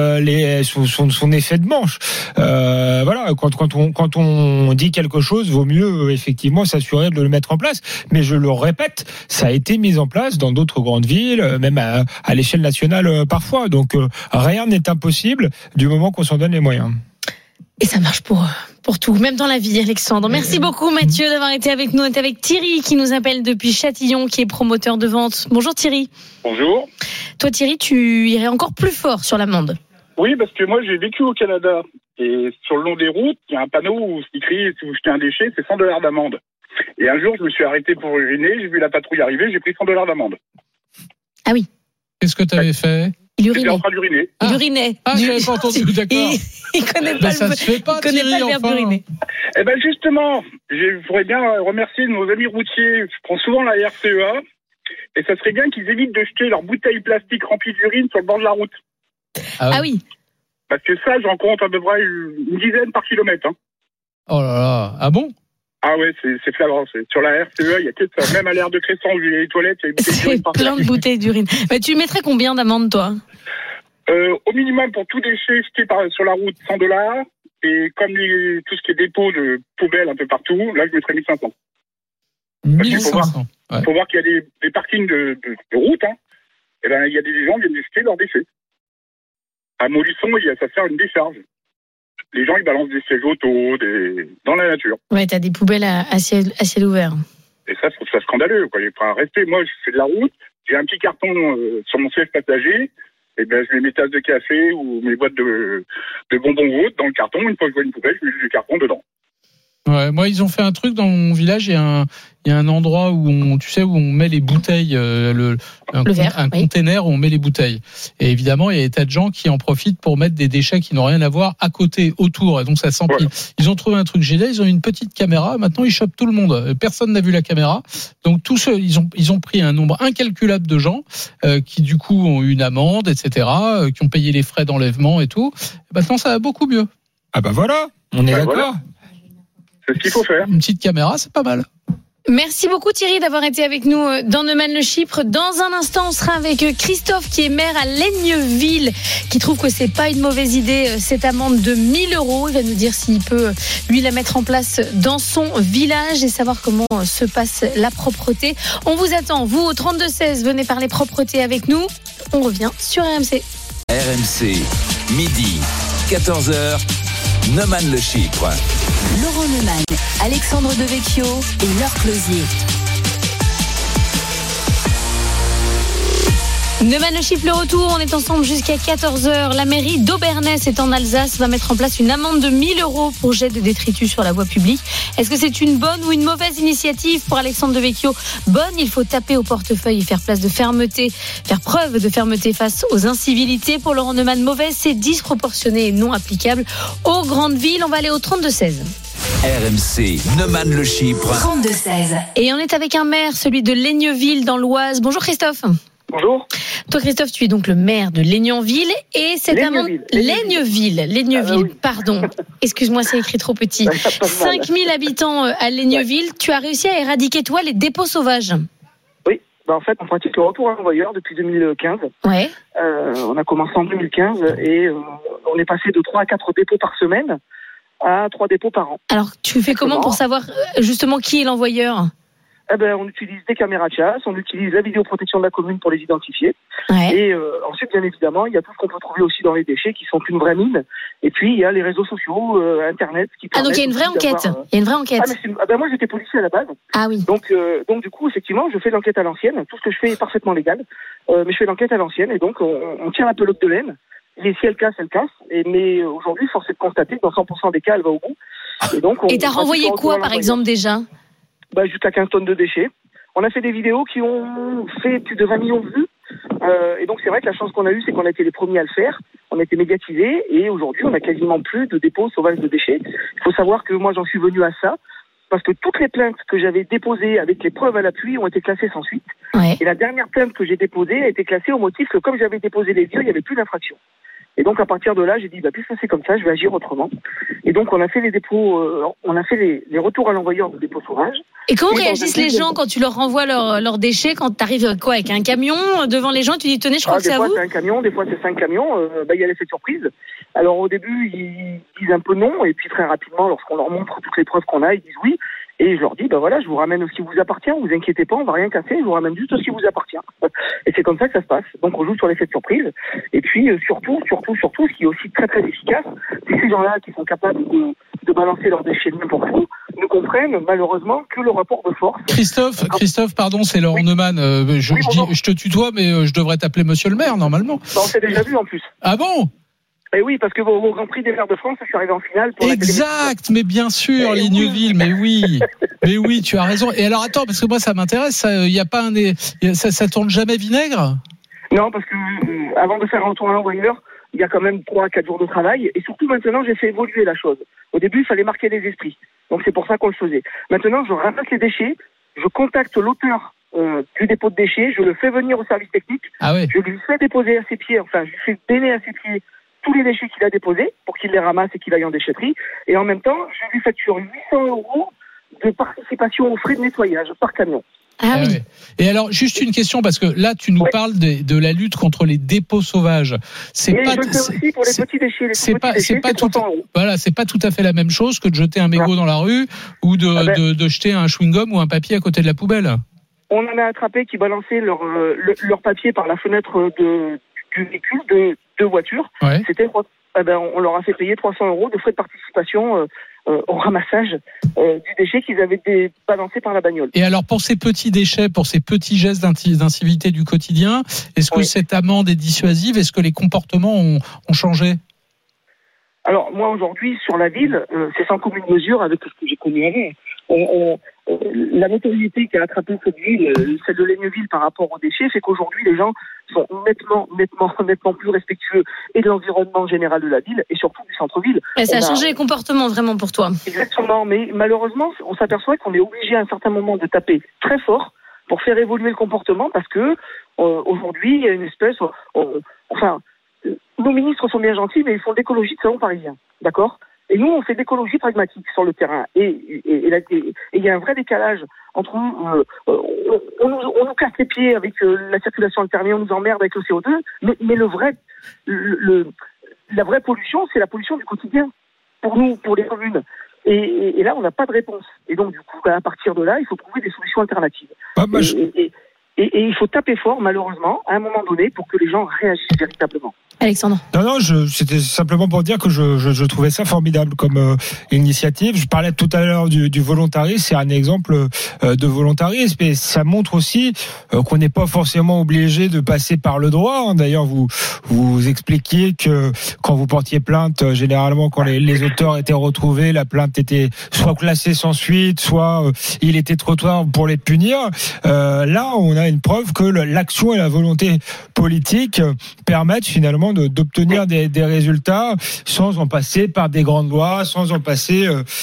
son effet de manche. Voilà, quand on dit quelque chose, vaut mieux effectivement s'assurer de le mettre en place. Mais je le répète, ça a été mis en place dans d'autres grandes villes, même à l'échelle nationale parfois. Donc rien n'est impossible du moment qu'on s'en donne les moyens. Et ça marche pour tout, même dans la vie, Alexandre. Merci beaucoup Mathieu d'avoir été avec nous. On est avec Thierry qui nous appelle depuis Châtillon, qui est promoteur de vente. Bonjour Thierry. Bonjour. Toi Thierry, tu irais encore plus fort sur l'amende. Oui, parce que moi j'ai vécu au Canada. Et sur le long des routes, il y a un panneau où c'est écrit si vous jetez un déchet, c'est 100 $ d'amende. Et un jour, je me suis arrêté pour uriner, j'ai vu la patrouille arriver, j'ai pris 100 $ d'amende. Ah oui. Qu'est-ce que tu avais fait ? Il urinait. En train d'uriner. Il urinait. J'avais pas entendu, d'accord. Il connaît pas le verbe uriner. Eh ben justement, je voudrais bien remercier nos amis routiers. Je prends souvent la RCEA. Et ça serait bien qu'ils évitent de jeter leurs bouteilles plastiques remplies d'urine sur le bord de la route. Ah oui. Parce que ça, j'en compte à peu près une dizaine par kilomètre. Oh là là. Ah bon ? Ah ouais, c'est flagrant. Sur la RCE, il y a que ça. Même à l'aire de Cresson, où il y a les toilettes, il y a des bouteilles d'urine partout. Plein de bouteilles d'urine. Mais tu mettrais combien d'amende, toi? Au minimum, pour tout déchet jeté sur la route, $100. Et comme tout ce qui est dépôt de poubelles un peu partout, là, je mettrais 1500. 1500. Il faut voir qu'il y a des parkings de route. Hein. Et ben, il y a des gens qui viennent jeter leurs déchets. À Molisson, ça sert une décharge. Les gens, ils balancent des sièges auto, dans la nature. Ouais, t'as des poubelles à ciel ouvert. Et ça, je trouve ça scandaleux, quoi. Il faut un respect. Moi, je fais de la route, j'ai un petit carton sur mon siège passager, et ben, je mets mes tasses de café ou mes boîtes de bonbons ou autres dans le carton. Une fois que je vois une poubelle, je mets du carton dedans. Ouais, moi, ils ont fait un truc dans mon village. Il y a un endroit où on met les bouteilles, un container où on met les bouteilles. Et évidemment, il y a des tas de gens qui en profitent pour mettre des déchets qui n'ont rien à voir à côté, autour. Et donc, ça s'empile. Ouais. Ils ont trouvé un truc génial. Ils ont une petite caméra. Maintenant, ils chopent tout le monde. Personne n'a vu la caméra. Donc, tous ceux, ils ont pris un nombre incalculable de gens qui, du coup, ont eu une amende, etc., qui ont payé les frais d'enlèvement et tout. Et maintenant, ça va beaucoup mieux. Ah bah voilà, on est d'accord. Voilà. C'est ce qu'il faut faire. Une petite caméra, c'est pas mal. Merci beaucoup Thierry d'avoir été avec nous dans Neumann le Chypre. Dans un instant, on sera avec Christophe qui est maire à Laigneville, qui trouve que c'est pas une mauvaise idée cette amende de 1 000 €. Il va nous dire s'il peut lui la mettre en place dans son village et savoir comment se passe la propreté. On vous attend, vous au 32-16, venez parler propreté avec nous. On revient sur RMC. RMC, midi, 14h. Neumann le Chypre. Laurent Neumann, Alexandre Devecchio et Laure Closier. Neumann le Chypre, le retour, on est ensemble jusqu'à 14h. La mairie d'Aubernès est en Alsace, va mettre en place une amende de 1 000 € pour jet de détritus sur la voie publique. Est-ce que c'est une bonne ou une mauvaise initiative pour Alexandre Devecchio? Bonne, il faut taper au portefeuille et faire preuve de fermeté face aux incivilités. Pour Laurent Neumann, mauvaise, c'est disproportionné et non applicable aux grandes villes. On va aller au 32-16. RMC, Neumann le Chypre. 32-16. Et on est avec un maire, celui de Laigneville dans l'Oise. Bonjour Christophe. Bonjour. Toi, Christophe, tu es donc le maire de Laigneville et cette amende. Laigneville, pardon. Excuse-moi, c'est écrit trop petit. 5 000 habitants à Laigneville. Tu as réussi à éradiquer, toi, les dépôts sauvages. Oui, en fait, on pratique le retour à l'envoyeur depuis 2015. Ouais. On a commencé en 2015 et on est passé de 3 à 4 dépôts par semaine à 3 dépôts par an. Alors, tu fais comment pour savoir justement qui est l'envoyeur ? On utilise des caméras de chasse, on utilise la vidéoprotection de la commune pour les identifier. Ouais. Et ensuite, bien évidemment, il y a tout ce qu'on peut trouver aussi dans les déchets qui sont une vraie mine. Et puis, il y a les réseaux sociaux, Internet. Donc il y a une vraie enquête. Il y a une vraie enquête. Moi, j'étais policier à la base. Ah oui. Donc du coup, effectivement, je fais l'enquête à l'ancienne. Tout ce que je fais est parfaitement légal. Mais je fais l'enquête à l'ancienne. Et donc, on tire la pelote de laine. Et si elle casse, elle casse. Mais aujourd'hui, force est de constater que dans 100% des cas, elle va au bout. Et t'as renvoyé quoi, par exemple, déjà ? Jusqu'à 15 tonnes de déchets. On a fait des vidéos qui ont fait plus de 20 millions de vues. Et donc, c'est vrai que la chance qu'on a eue, c'est qu'on a été les premiers à le faire. On a été médiatisés. Et aujourd'hui, on n'a quasiment plus de dépôts sauvages de déchets. Il faut savoir que moi, j'en suis venu à ça parce que toutes les plaintes que j'avais déposées avec les preuves à l'appui ont été classées sans suite. Ouais. Et la dernière plainte que j'ai déposée a été classée au motif que comme j'avais déposé les vieux, il n'y avait plus d'infraction. Et donc, à partir de là, j'ai dit, puisque c'est comme ça, je vais agir autrement. Et donc, on a fait les dépôts, on a fait les retours à l'envoyeur de dépôts sauvages. Et comment réagissent les gens quand tu leur renvoies leurs déchets, quand tu arrives avec un camion devant les gens, tu dis, tenez, je crois que c'est à vous? Des fois, c'est un camion, des fois, c'est 5 camions. Il y a l'effet de surprise. Alors, au début, ils disent un peu non. Et puis, très rapidement, lorsqu'on leur montre toutes les preuves qu'on a, ils disent oui. Et je leur dis, je vous ramène ce qui vous appartient, vous inquiétez pas, on va rien casser, je vous ramène juste ce qui vous appartient. Et c'est comme ça que ça se passe. Donc on joue sur l'effet de surprise. Et puis surtout, ce qui est aussi très très efficace, c'est ces gens-là qui sont capables de balancer leurs déchets n'importe où, ne comprennent malheureusement que le rapport de force. Christophe, pardon, c'est Laurent Neumann. Je te tutoie, mais je devrais t'appeler Monsieur le maire normalement. On s'est déjà vu en plus. Ah bon? Et oui, parce que au Grand Prix des maires de France, je suis arrivé en finale. Exact, mais bien sûr, Laigneville, mais oui, tu as raison. Et alors attends, parce que moi ça m'intéresse, il y a pas ça tourne jamais vinaigre? Non, parce que avant de faire un retour à l'envoyeur, il y a quand même 3 à 4 jours de travail, et surtout maintenant j'ai fait évoluer la chose. Au début, il fallait marquer les esprits, donc c'est pour ça qu'on le faisait. Maintenant, je ramasse les déchets, je contacte l'auteur du dépôt de déchets, je le fais venir au service technique, je lui fais déposer à ses pieds, je lui fais donner à ses pieds tous les déchets qu'il a déposés pour qu'il les ramasse et qu'il aille en déchetterie. Et en même temps, je lui facture 800 € de participation aux frais de nettoyage par camion. Ah oui. Ouais. Et alors, juste une question, parce que là, tu nous parles de la lutte contre les dépôts sauvages. Mais je le fais aussi pour les petits déchets. C'est pas tout à fait la même chose que de jeter un mégot dans la rue ou de jeter un chewing-gum ou un papier à côté de la poubelle. On en a attrapé qui balançaient leur papier par la fenêtre du véhicule de voiture. Ouais. On leur a fait payer 300 € de frais de participation au ramassage du déchet qu'ils avaient balancé par la bagnole. Et alors, pour ces petits déchets, pour ces petits gestes d'incivilité du quotidien, est-ce que cette amende est dissuasive? Est-ce que les comportements ont changé? Alors, moi, aujourd'hui, sur la ville, c'est sans commune mesure avec ce que j'ai connu avant. La notoriété qui a attrapé cette ville, celle de Laigneville par rapport aux déchets, fait qu'aujourd'hui, les gens sont nettement plus respectueux et de l'environnement général de la ville et surtout du centre-ville. Et ça a changé les comportements vraiment pour toi. Exactement, mais malheureusement, on s'aperçoit qu'on est obligé à un certain moment de taper très fort pour faire évoluer le comportement parce que aujourd'hui, il y a une espèce... nos ministres sont bien gentils, mais ils font de l'écologie de salon parisien, d'accord ? Et nous, on fait de l'écologie pragmatique sur le terrain. Et il y a un vrai décalage entre on nous casse les pieds avec la circulation alternée, on nous emmerde avec le CO2, mais la vraie pollution, c'est la pollution du quotidien pour nous, pour les communes. Et là, on n'a pas de réponse. Et donc, du coup, à partir de là, il faut trouver des solutions alternatives. Et il faut taper fort, malheureusement, à un moment donné, pour que les gens réagissent véritablement. Alexandre. Non, c'était simplement pour dire que je trouvais ça formidable comme initiative. Je parlais tout à l'heure du volontarisme, c'est un exemple de volontarisme, et ça montre aussi qu'on n'est pas forcément obligé de passer par le droit. D'ailleurs, vous expliquiez que quand vous portiez plainte, généralement quand les auteurs étaient retrouvés, la plainte était soit classée sans suite, soit il était trop tard pour les punir. Là, on a une preuve que l'action et la volonté politique permettent finalement d'obtenir des résultats sans en passer par des grandes lois, sans en passer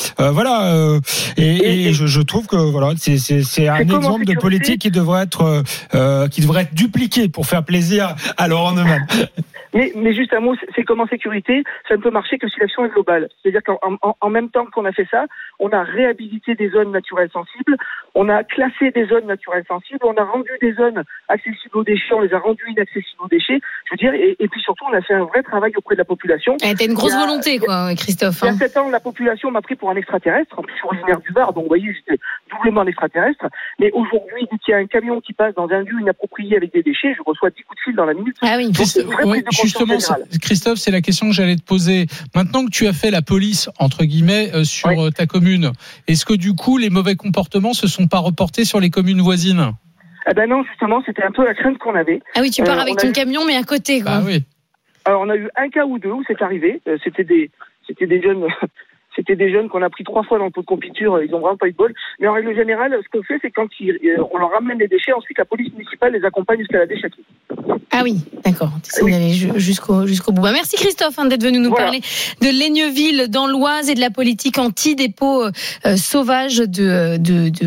et je trouve que voilà, c'est un exemple de politique qui devrait être dupliqué pour faire plaisir à Laurent Neumann. Mais juste un mot, c'est comme en sécurité, ça ne peut marcher que si l'action est globale. C'est-à-dire qu'en même temps qu'on a fait ça, on a réhabilité des zones naturelles sensibles, on a classé des zones naturelles sensibles, on a rendu des zones accessibles aux déchets, on les a rendues inaccessibles aux déchets. Je veux dire, et puis surtout, on a fait un vrai travail auprès de la population. T'as une grosse volonté, quoi, Christophe. Il y a 7 ans, la population m'a pris pour un extraterrestre. En plus, je suis originaire du Var, donc vous voyez, j'étais doublement un extraterrestre. Mais aujourd'hui, dès qu'il y a un camion qui passe dans un lieu inapproprié avec des déchets, je reçois 10 coups de fil dans la minute. Ah oui. Justement, Christophe, c'est la question que j'allais te poser. Maintenant que tu as fait la police, entre guillemets, sur ta commune, est-ce que du coup, les mauvais comportements se sont pas reportés sur les communes voisines? Eh ben non, justement, c'était un peu la crainte qu'on avait. Ah oui, tu pars avec ton camion, mais à côté, quoi. Ah oui. Alors, on a eu un cas ou deux où c'est arrivé. C'était des jeunes qu'on a pris 3 fois dans le pot de confiture. Ils ont vraiment pas eu de bol. Mais en règle générale, ce qu'on fait, c'est quand on leur ramène les déchets, ensuite la police municipale les accompagne jusqu'à la déchetterie. Ah oui, d'accord. Tu d'aller jusqu'au bout. Bah, merci Christophe d'être venu nous parler de Laigneville dans l'Oise et de la politique anti-dépôt sauvage de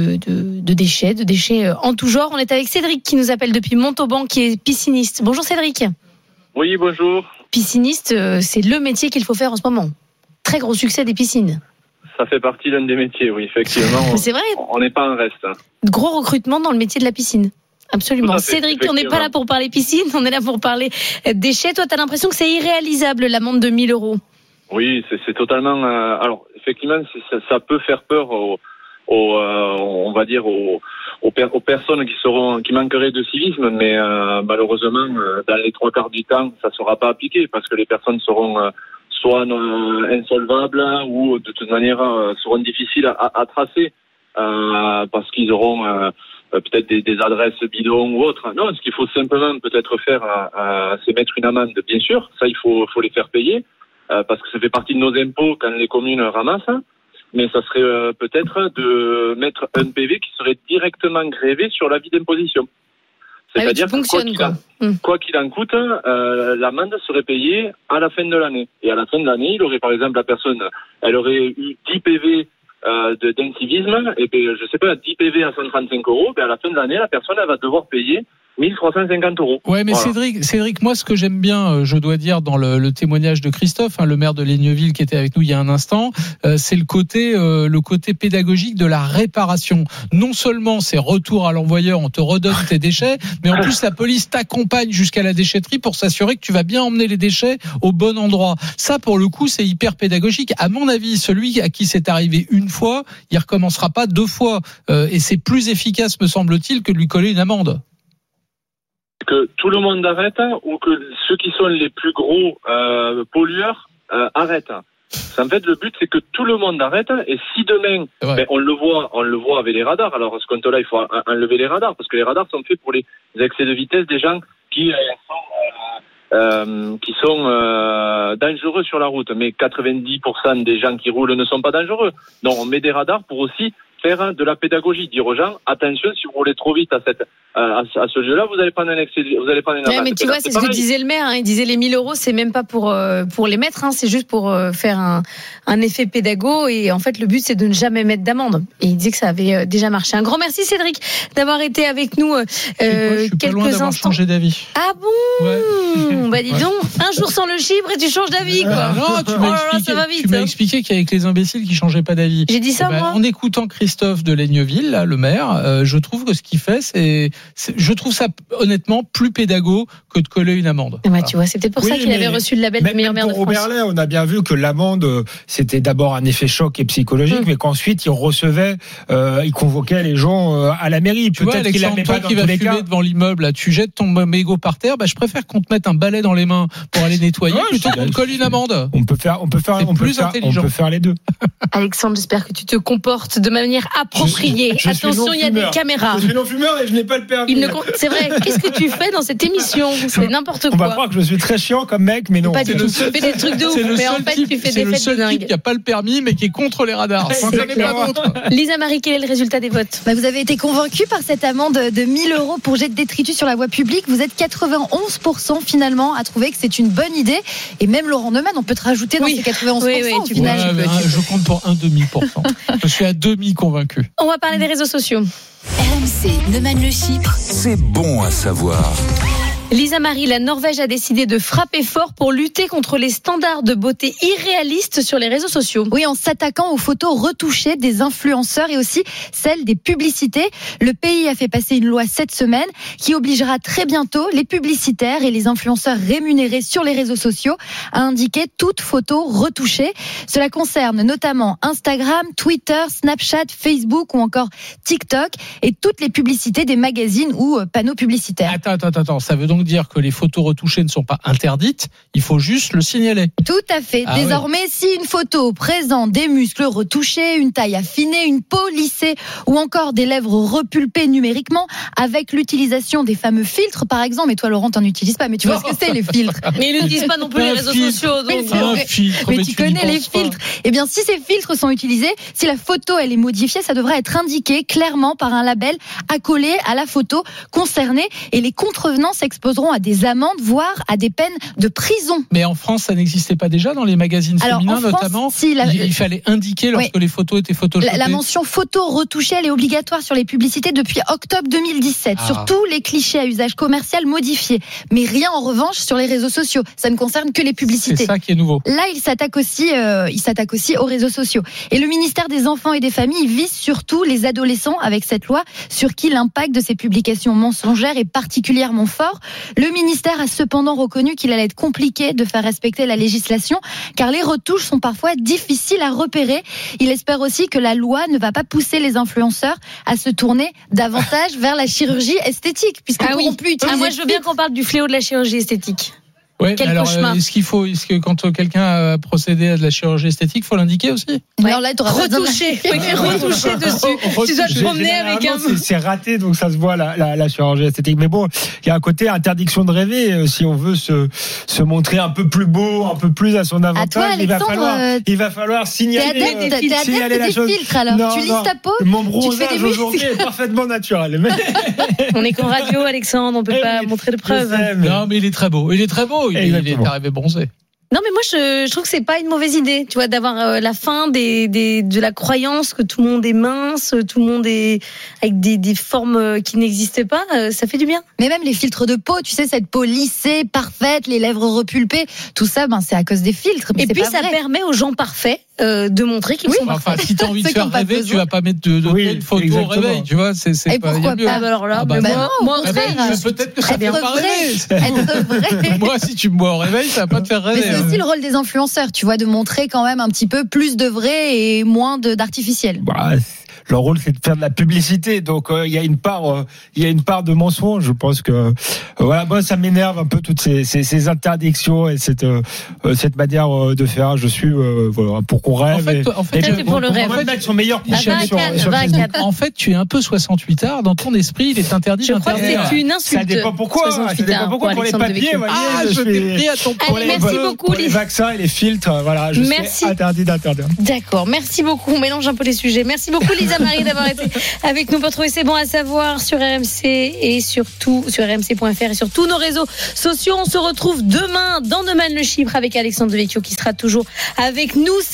déchets en tout genre. On est avec Cédric qui nous appelle depuis Montauban, qui est pisciniste. Bonjour Cédric. Oui, bonjour. Pisciniste, c'est le métier qu'il faut faire en ce moment. Très gros succès des piscines. Ça fait partie d'un des métiers, oui, effectivement. C'est vrai. On n'est pas un reste. Gros recrutement dans le métier de la piscine. Absolument. Fait, Cédric, on n'est pas là pour parler piscine, on est là pour parler déchets. Toi, tu as l'impression que c'est irréalisable, l'amende de 1 000 €. Oui, c'est totalement... alors, effectivement, ça peut faire peur on va dire aux personnes qui manqueraient de civisme, mais malheureusement, dans les 3/4 du temps, ça ne sera pas appliqué parce que les personnes seront soit insolvables ou de toute manière seront difficiles à tracer parce qu'ils auront peut-être des adresses bidons ou autres. Non, ce qu'il faut simplement peut-être faire, c'est mettre une amende, bien sûr. Ça, il faut les faire payer parce que ça fait partie de nos impôts quand les communes ramassent. Mais ça serait peut-être de mettre un PV qui serait directement grévé sur l'avis d'imposition. C'est-à-dire que quoi qu'il en coûte, l'amende serait payée à la fin de l'année. Et à la fin de l'année, il aurait, par exemple, la personne, elle aurait eu 10 PV d'incivisme, et bien, je sais pas, 10 PV à 135 €, ben à la fin de l'année, la personne, elle va devoir payer 1350 €. Ouais, mais voilà. Cédric, moi, ce que j'aime bien, je dois dire, dans le témoignage de Christophe, le maire de Ligneville qui était avec nous il y a un instant, c'est le côté pédagogique de la réparation. Non seulement c'est retour à l'envoyeur, on te redonne tes déchets, mais en plus la police t'accompagne jusqu'à la déchetterie pour s'assurer que tu vas bien emmener les déchets au bon endroit. Ça, pour le coup, c'est hyper pédagogique. À mon avis, celui à qui c'est arrivé une fois, il recommencera pas 2 fois. Et c'est plus efficace, me semble-t-il, que de lui coller une amende. Que tout le monde arrête ou que ceux qui sont les plus gros pollueurs arrêtent. En fait, le but, c'est que tout le monde arrête. Et si demain, on le voit avec les radars. Alors, à ce compte-là, il faut enlever les radars parce que les radars sont faits pour les excès de vitesse des gens qui sont dangereux sur la route. Mais 90% des gens qui roulent ne sont pas dangereux. Donc, on met des radars pour aussi faire de la pédagogie, dire aux gens attention, si vous roulez trop vite à ce lieu-là, vous allez prendre un excès, vous allez prendre une amende. Mais tu vois, c'est ce que disait le maire. Il disait les 1 000 €, c'est même pas pour les mettre, c'est juste pour faire un effet pédago. Et en fait, le but, c'est de ne jamais mettre d'amende. Et il disait que ça avait déjà marché. Un grand merci, Cédric, d'avoir été avec nous je suis pas loin d'avoir changé d'avis. Ah bon? Ouais. Bah dis donc, un jour sans le chibre et tu changes d'avis, quoi. Non, tu m'as expliqué qu'avec les imbéciles qui changeaient pas d'avis. J'ai dit ça, moi. En écoutant Christophe de Ligneville, là, le maire, je trouve que ce qu'il fait, je trouve ça honnêtement plus pédago que de coller une amende. Bah, tu vois, c'est peut-être pour ça qu'il avait reçu le label de meilleur maire de France. Oberlin, on a bien vu que l'amende, c'était d'abord un effet choc et psychologique, mais qu'ensuite il recevait, il convoquait les gens à la mairie. Tu peut-être qu'il n'avait pas dans tous les cas. Devant l'immeuble, là, tu jettes ton mégot par terre. Bah, je préfère qu'on te mette un balai dans les mains pour aller nettoyer plutôt qu'on te colle une amende. On peut faire les deux. Alexandre, j'espère que tu te comportes de manière appropriée. Attention, il y a des caméras. Je suis non-fumeur et je n'ai pas le permis. C'est vrai. Qu'est-ce que tu fais dans cette émission? C'est n'importe quoi. On va croire que je suis très chiant comme mec, mais non. Pas du tout. Tu fais des trucs de ouf, mais en fait, tu fais des fêtes de dingue. C'est le seul type qui n'a pas le permis, mais qui est contre les radars. Lisa Marie, quel est le résultat des votes? Vous avez été convaincu par cette amende de 1 000 € pour jet de détritus sur la voie publique. Vous êtes 91% finalement à trouver que c'est une bonne idée. Et même Laurent Neumann, on peut te rajouter dans ces 91% au final. Je compte pour 1,5%. Je suis à demi convaincu. On va parler des réseaux sociaux. RMC, Neumann le Chypre. C'est bon à savoir. Lisa Marie, la Norvège a décidé de frapper fort pour lutter contre les standards de beauté irréalistes sur les réseaux sociaux. Oui, en s'attaquant aux photos retouchées des influenceurs et aussi celles des publicités. Le pays a fait passer une loi cette semaine qui obligera très bientôt les publicitaires et les influenceurs rémunérés sur les réseaux sociaux à indiquer toute photo retouchée. Cela concerne notamment Instagram, Twitter, Snapchat, Facebook ou encore TikTok et toutes les publicités des magazines ou panneaux publicitaires. Attends, ça veut donc dire que les photos retouchées ne sont pas interdites, il faut juste le signaler. Tout à fait. Désormais, si une photo présente des muscles retouchés, une taille affinée, une peau lissée ou encore des lèvres repulpées numériquement avec l'utilisation des fameux filtres par exemple, mais toi Laurent t'en utilises pas, mais tu vois ce que c'est les filtres. Mais ils n'utilisent pas non plus les réseaux sociaux. Donc mais tu connais les filtres. Eh bien si ces filtres sont utilisés, si la photo elle est modifiée, ça devrait être indiqué clairement par un label accolé à la photo concernée et les contrevenants s'exposeront à des amendes, voire à des peines de prison. Mais en France, ça n'existait pas déjà dans les magazines féminins notamment. Il fallait indiquer lorsque les photos étaient photoshopées. La mention photo retouchée, elle est obligatoire sur les publicités depuis octobre 2017, sur tous les clichés à usage commercial modifiés. Mais rien en revanche sur les réseaux sociaux. Ça ne concerne que les publicités. C'est ça qui est nouveau. Là, il s'attaque aussi aux réseaux sociaux. Et le ministère des Enfants et des Familles vise surtout les adolescents avec cette loi sur qui l'impact de ces publications mensongères est particulièrement fort. Le ministère a cependant reconnu qu'il allait être compliqué de faire respecter la législation car les retouches sont parfois difficiles à repérer. Il espère aussi que la loi ne va pas pousser les influenceurs à se tourner davantage vers la chirurgie esthétique puisqu'ils pourront plus utiliser. Moi, je veux bien qu'on parle du fléau de la chirurgie esthétique. Ouais, est-ce que quand quelqu'un a procédé à de la chirurgie esthétique, il faut l'indiquer aussi? Alors là, tu auras retouché. Faut écrire retouché dessus. Tu dois te promener avec un. C'est raté, donc ça se voit la chirurgie esthétique. Mais bon, il y a un côté interdiction de rêver. Si on veut se montrer un peu plus beau, un peu plus à son avantage, il va falloir signaler. T'es adepte des filtres alors. Non, tu lisses ta peau. Mon bronzage aujourd'hui est parfaitement naturel. On est qu'en radio, Alexandre. On peut pas montrer de preuves. Non, mais il est très beau. Il est très beau. Il est arrivé bronzé. Non, mais moi, je trouve que c'est pas une mauvaise idée, tu vois, d'avoir la fin de la croyance que tout le monde est mince, tout le monde est avec des formes qui n'existent pas. Ça fait du bien. Mais même les filtres de peau, tu sais, cette peau lissée, parfaite, les lèvres repulpées, tout ça, c'est à cause des filtres. Mais et puis, ça permet aux gens parfaits de montrer qu'ils sont parfaits. Enfin, si t'as envie de faire rêver, tu vas pas mettre de une photo au réveil, tu vois. C'est et pas. Pourquoi pas alors là, moi, peut-être que ça ne fait pas rêver. Moi, si tu me vois au réveil, ça va pas te faire rêver. Mais c'est aussi le rôle des influenceurs, tu vois, de montrer quand même un petit peu plus de vrai et moins d'artificiel. Leur rôle, c'est de faire de la publicité, donc il y a une part de mensonge. Je pense que voilà, moi ça m'énerve un peu toutes ces interdictions et cette manière de faire. Je suis pour qu'on rêve. En fait, pour le rêve. Mettre son meilleur cliché sur En fait, tu es un peu 68 art dans ton esprit. Il est interdit. Je crois que c'est une insulte. Ça dépend pourquoi. Pour les papiers, voyez. Je t'ai pris à ton Allez, merci beaucoup. Pour les vaccins et les filtres, voilà. Je suis interdit d'interdire. D'accord. Merci beaucoup. On mélange un peu les sujets. Merci beaucoup, Lisa Marie, d'avoir été avec nous pour trouver C'est bon à savoir sur RMC et surtout sur rmc.fr et sur tous nos réseaux sociaux. On se retrouve demain dans Neumann le Chypre avec Alexandre Devecchio qui sera toujours avec nous.